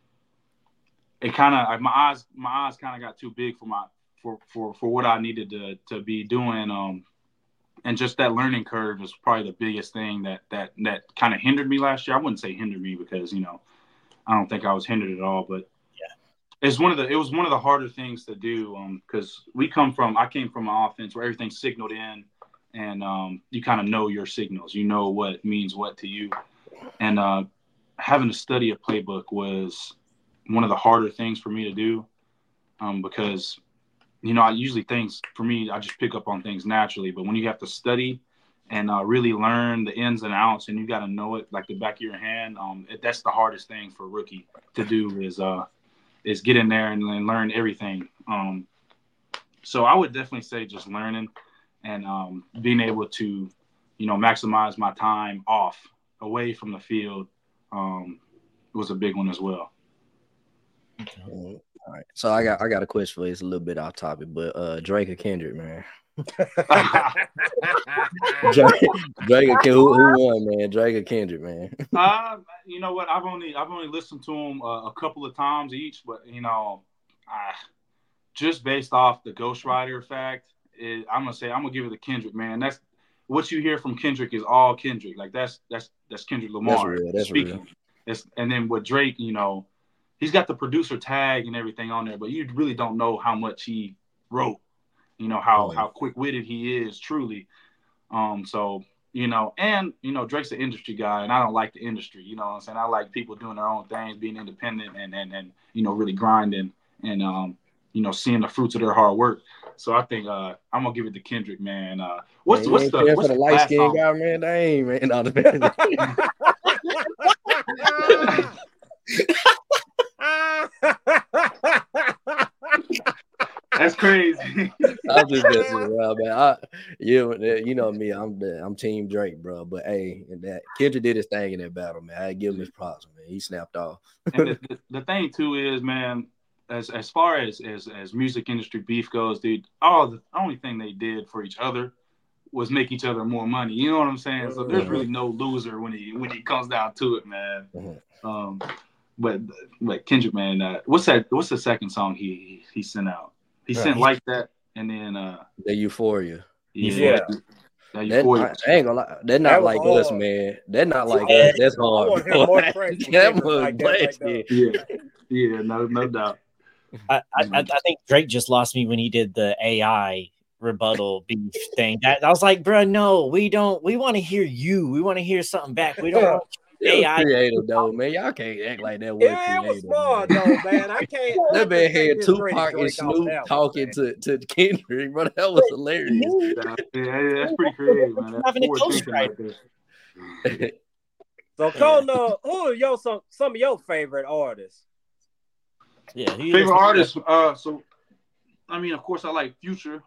It kind of my eyes my eyes kind of got too big for my for, for, for what I needed to to be doing, um and just that learning curve was probably the biggest thing that that that kind of hindered me last year. I wouldn't say hindered me because, you know, I don't think I was hindered at all, but yeah, it's one of the it was one of the harder things to do, um because we come from I came from an offense where everything's signaled in, and um you kind of know your signals, you know what means what to you, and uh having to study a playbook was one of the harder things for me to do, um, because, you know, I usually things for me, I just pick up on things naturally, but when you have to study and uh, really learn the ins and outs and you got to know it like the back of your hand, um, it, that's the hardest thing for a rookie to do is, uh, is get in there and, and learn everything. Um, so I would definitely say just learning and um, being able to, you know, maximize my time off away from the field um, was a big one as well. All right, so I got I got a question for you. It's a little bit off topic, but uh, Drake or Kendrick, man. Drake, Drake or who, who won, man? Drake or Kendrick, man? uh, you know what? I've only I've only listened to them uh, a couple of times each, but you know, I, just based off the Ghost Rider fact, it, I'm gonna say I'm gonna give it to Kendrick, man. That's what you hear from Kendrick is all Kendrick. Like that's that's that's Kendrick Lamar that's real, that's speaking. Real. It's, and then with Drake, you know. He's got the producer tag and everything on there, but you really don't know how much he wrote, you know, how, right. how quick-witted he is, truly. Um, so, you know, and, you know, Drake's an industry guy, and I don't like the industry, you know what I'm saying? I like people doing their own things, being independent and, and, and you know, really grinding and, um, you know, seeing the fruits of their hard work. So I think uh, I'm going to give it to Kendrick, man. Uh, what's, man, what's the, what's for the, the light-skinned guy, man? That ain't, man. No, the That's crazy. I'm just messing around, man. I, you, you know me. I'm the, I'm Team Drake, bro. But hey, and that Kendrick did his thing in that battle, man. I give him his props, man. He snapped off. And the, the, the thing too is, man, as as far as as as music industry beef goes, dude, all the only thing they did for each other was make each other more money. You know what I'm saying? So there's really no loser when he when he comes down to it, man. Mm-hmm. Um, but but Kendrick, man, uh, what's that? What's the second song he he sent out? He right. sent Like That, and then uh, the Euphoria. Yeah. yeah. That, that, I, I ain't gonna lie. They're not that like hard. us, man. They're not like yeah. us. That's hard. I want to hear more that was like that, like yeah, yeah, no, no doubt. I, I I think Drake just lost me when he did the A I rebuttal beef thing. That I was like, bro, no, we don't. We want to hear you. We want to hear something back. We don't want A I. Creative though, man. Y'all can't act like that. Yeah, it was smart though, man. I can't. That man had Tupac and Snoop talking to, to Kendrick, bro. That was hilarious. Yeah, yeah, that's pretty creative, man. That's having a ghostwriter. Like so, Kona, who are your some some of your favorite artists? Yeah, favorite artists. Uh, so I mean, of course, I like Future.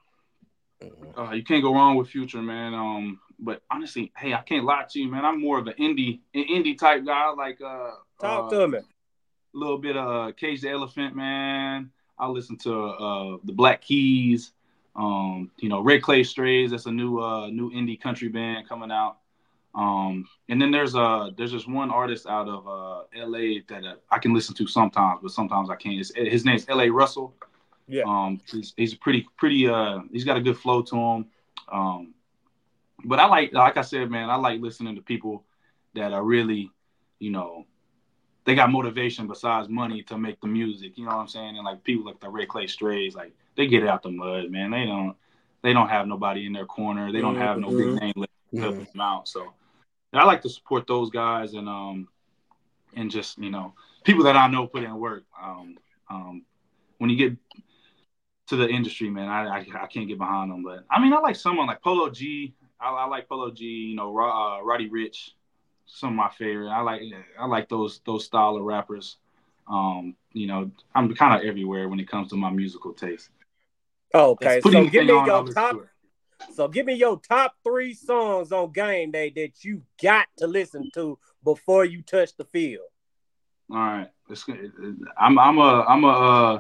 Uh, you can't go wrong with Future, man. Um, but honestly, hey, I can't lie to you, man. I'm more of an indie, an indie type guy. I like uh, talk uh, to me. A little bit of uh, Cage the Elephant, man. I listen to uh, the Black Keys. Um, you know, Red Clay Strays. That's a new uh, new indie country band coming out. Um, and then there's uh there's just one artist out of uh, L A that uh, I can listen to sometimes, but sometimes I can't. It's, his name's L A Russell. Yeah. Um, he's he's pretty pretty uh he's got a good flow to him. Um, but I like like I said, man, I like listening to people that are really, you know, they got motivation besides money to make the music. You know what I'm saying? And like people like the Red Clay Strays, like they get it out the mud, man. They don't they don't have nobody in their corner. They don't have no mm-hmm. big name to help mm-hmm. them out. So I like to support those guys and um and just, you know, people that I know put in work. Um, um, when you get to the industry, man, I, I I can't get behind them. But I mean, I like someone like Polo G. I, I like Polo G. You know, uh, Roddy Ricch, some of my favorite. I like I like those those style of rappers. Um, you know, I'm kind of everywhere when it comes to my musical taste. Okay, so give me your top. So give me your top three songs on Game Day that you got to listen to before you touch the field. All right, it's, I'm I'm a I'm a. Uh,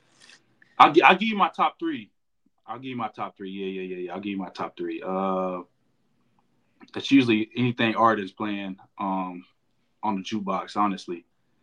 I'll, I'll give you my top three. I'll give you my top three. Yeah, yeah, yeah, yeah. I'll give you my top three. Uh, that's usually anything artists playing um on the jukebox, honestly.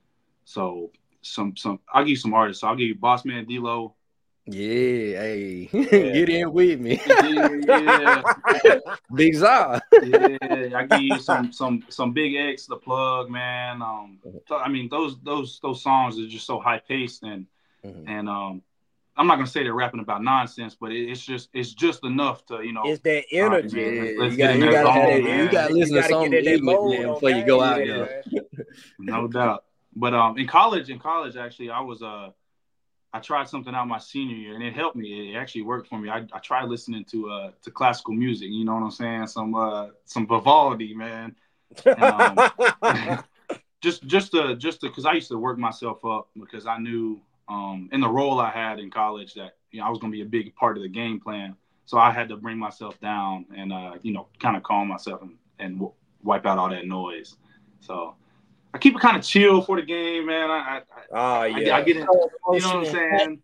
So some some I'll give you some artists. So I'll give you Boss Man D-Lo. Yeah, hey, yeah. Get in with me. Yeah, yeah. Big Zah. Yeah, I give you some some some Big X, The Plug, man. Um, I mean those those those songs are just so high paced and mm-hmm. and um. I'm not gonna say they're rapping about nonsense, but it, it's just it's just enough to, you know. It's that energy. Uh, yeah, let's you got you gotta, you gotta listen to something before you go out there. No doubt. But um, in college, in college actually, I was uh, I tried something out my senior year, and it helped me. It actually worked for me. I, I tried listening to uh to classical music. You know what I'm saying? Some uh some Vivaldi, man. And, um, just just to just to because I used to work myself up because I knew. Um, in the role I had in college that, you know, I was going to be a big part of the game plan. So I had to bring myself down and, uh, you know, kind of calm myself and, and w- wipe out all that noise. So I keep it kind of chill for the game, man. I, I, oh, yeah. I, I get it. You know what I'm saying?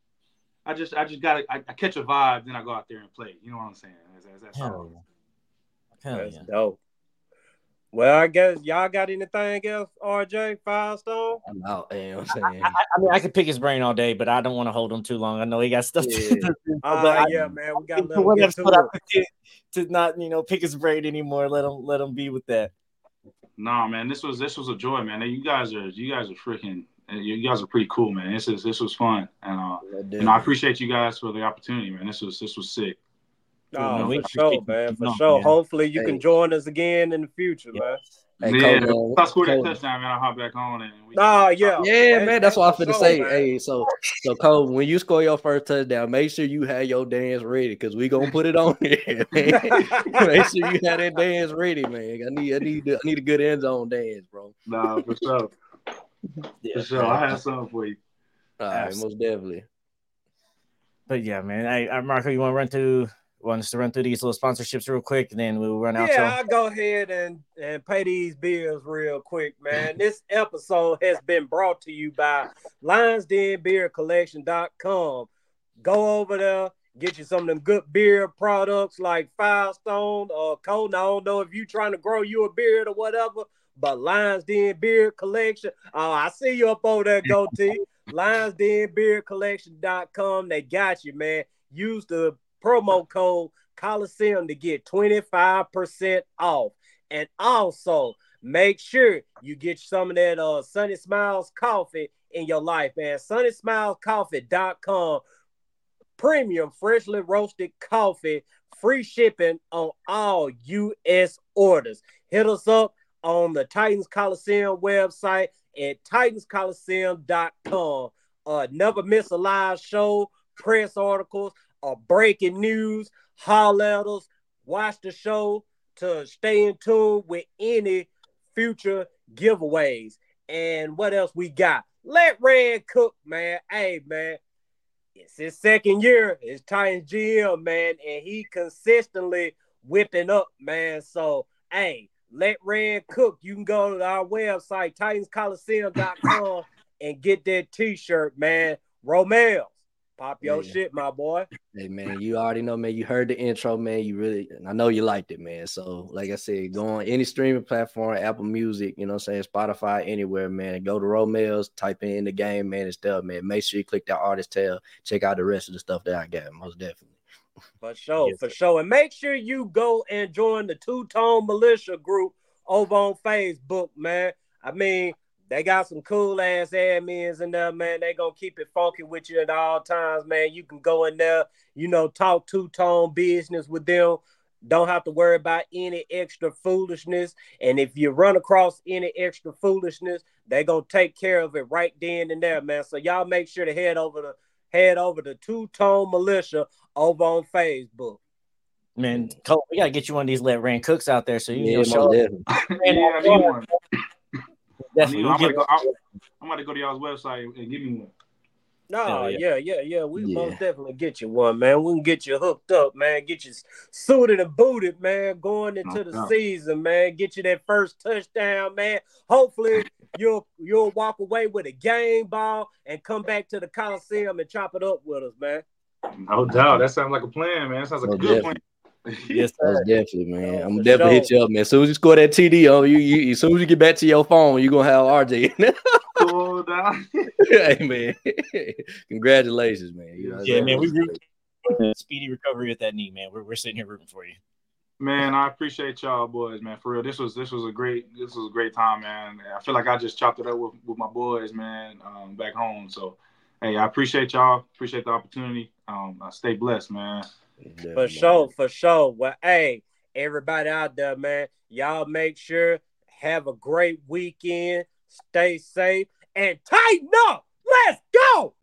I just, I just got to, I, I catch a vibe, then I go out there and play. You know what I'm saying? That's, that's, that's Hell yeah. Hell that's yeah. dope. Well, I guess y'all got anything else, R J, Firestone? I'm out, you know what I'm saying? I, I mean, I could pick his brain all day, but I don't want to hold him too long. I know he got stuff yeah. to do. Uh, yeah, man, we got to let him to, to not, you know, pick his brain anymore. Let him, let him be with that. Nah, man, this was this was a joy, man. You guys are you guys are freaking. You guys are pretty cool, man. This is this was fun, and uh, yeah, and I appreciate you guys for the opportunity, man. This was this was sick. Oh, man, for sure, man. For sure. Man. Hopefully you hey. can join us again in the future, yeah. man. Hey, yeah, Cole, if I score that touchdown, man, I'll hop back on. And we oh, yeah. Yeah, man, that's what I'm finna say. Man. Hey, so, so Cole, when you score your first touchdown, make sure you have your dance ready because we gonna put it on here, man. Make sure you have that dance ready, man. I need, I need, I need a good end zone dance, bro. Nah, for sure. Yeah, for sure. I have something for you. All right, most definitely. But yeah, man. I, I Marco, you want to run through want us to run through these little sponsorships real quick, and then we'll run out. Yeah, I'll go ahead and, and pay these bills real quick, man. This episode has been brought to you by Lions Den Beer Collection dot com. Go over there, get you some of them good beer products like Firestone or Cold. I don't know if you trying to grow you a beard or whatever, but Lions Den Beer Collection. Oh, I see you up over there, goatee. Lions Den Beer Collection dot com. They got you, man. Use the promo code Coliseum to get twenty-five percent off. And also make sure you get some of that uh Sunny Smiles coffee in your life, man. Sunny Smiles Coffee dot com. Premium freshly roasted coffee, free shipping on all U S orders. Hit us up on the Titans Coliseum website at Titans Coliseum dot com. Uh, never miss a live show, press articles, or breaking news, holler at us, watch the show to stay in tune with any future giveaways. And what else we got? Let Red cook, man. Hey, man. It's his second year as Titans G M, man, and he consistently whipping up, man. So, hey, let Red cook. You can go to our website, Titans Coliseum dot com, and get that T-shirt, man. Romel, pop your yeah. shit, my boy. Hey, man, you already know, man. You heard the intro, man. You really, I know you liked it, man. So, like I said, go on any streaming platform, Apple Music, you know what I'm saying, Spotify, anywhere, man. Go to Romel's, type in the game, man, and stuff, man. Make sure you click that artist tab. Check out the rest of the stuff that I got, most definitely. For sure, yes, for sure. And make sure you go and join the Two-Tone Militia group over on Facebook, man. I mean, they got some cool ass admins in there, man. They gonna keep it funky with you at all times, man. You can go in there, you know, talk two-tone business with them. Don't have to worry about any extra foolishness. And if you run across any extra foolishness, they gonna take care of it right then and there, man. So y'all make sure to head over to head over to Two-Tone Militia over on Facebook. Man, Cole, we gotta get you one of these Let Ran Cooks out there so you yeah, can show yeah, I need one. I need, I'm, gonna go, I'm, I'm gonna go to y'all's website and give me one. No, yeah. yeah, yeah, yeah. We yeah. most definitely get you one, man. We can get you hooked up, man. Get you suited and booted, man. Going into the God. season, man. Get you that first touchdown, man. Hopefully, you'll you'll walk away with a game ball and come back to the Coliseum and chop it up with us, man. No doubt. That sounds like a plan, man. That sounds like oh, a good definitely. plan. Yes, sir. Definitely, man. I'm definitely sure. hit you up, man. As soon as you score that T D on you, you as soon as you get back to your phone, you're gonna have R J. Cool down. Hey, man. Congratulations, man. You know, yeah, man. We root speedy recovery with that knee, man. We're we're sitting here rooting for you. Man, I appreciate y'all boys, man. For real. This was this was a great this was a great time, man. I feel like I just chopped it up with, with my boys, man, um, back home. So hey, I appreciate y'all. Appreciate the opportunity. Um, I stay blessed, man. Yeah, for man. sure, for sure. Well, hey, everybody out there, man, y'all make sure, have a great weekend, stay safe, and tighten up. Let's go.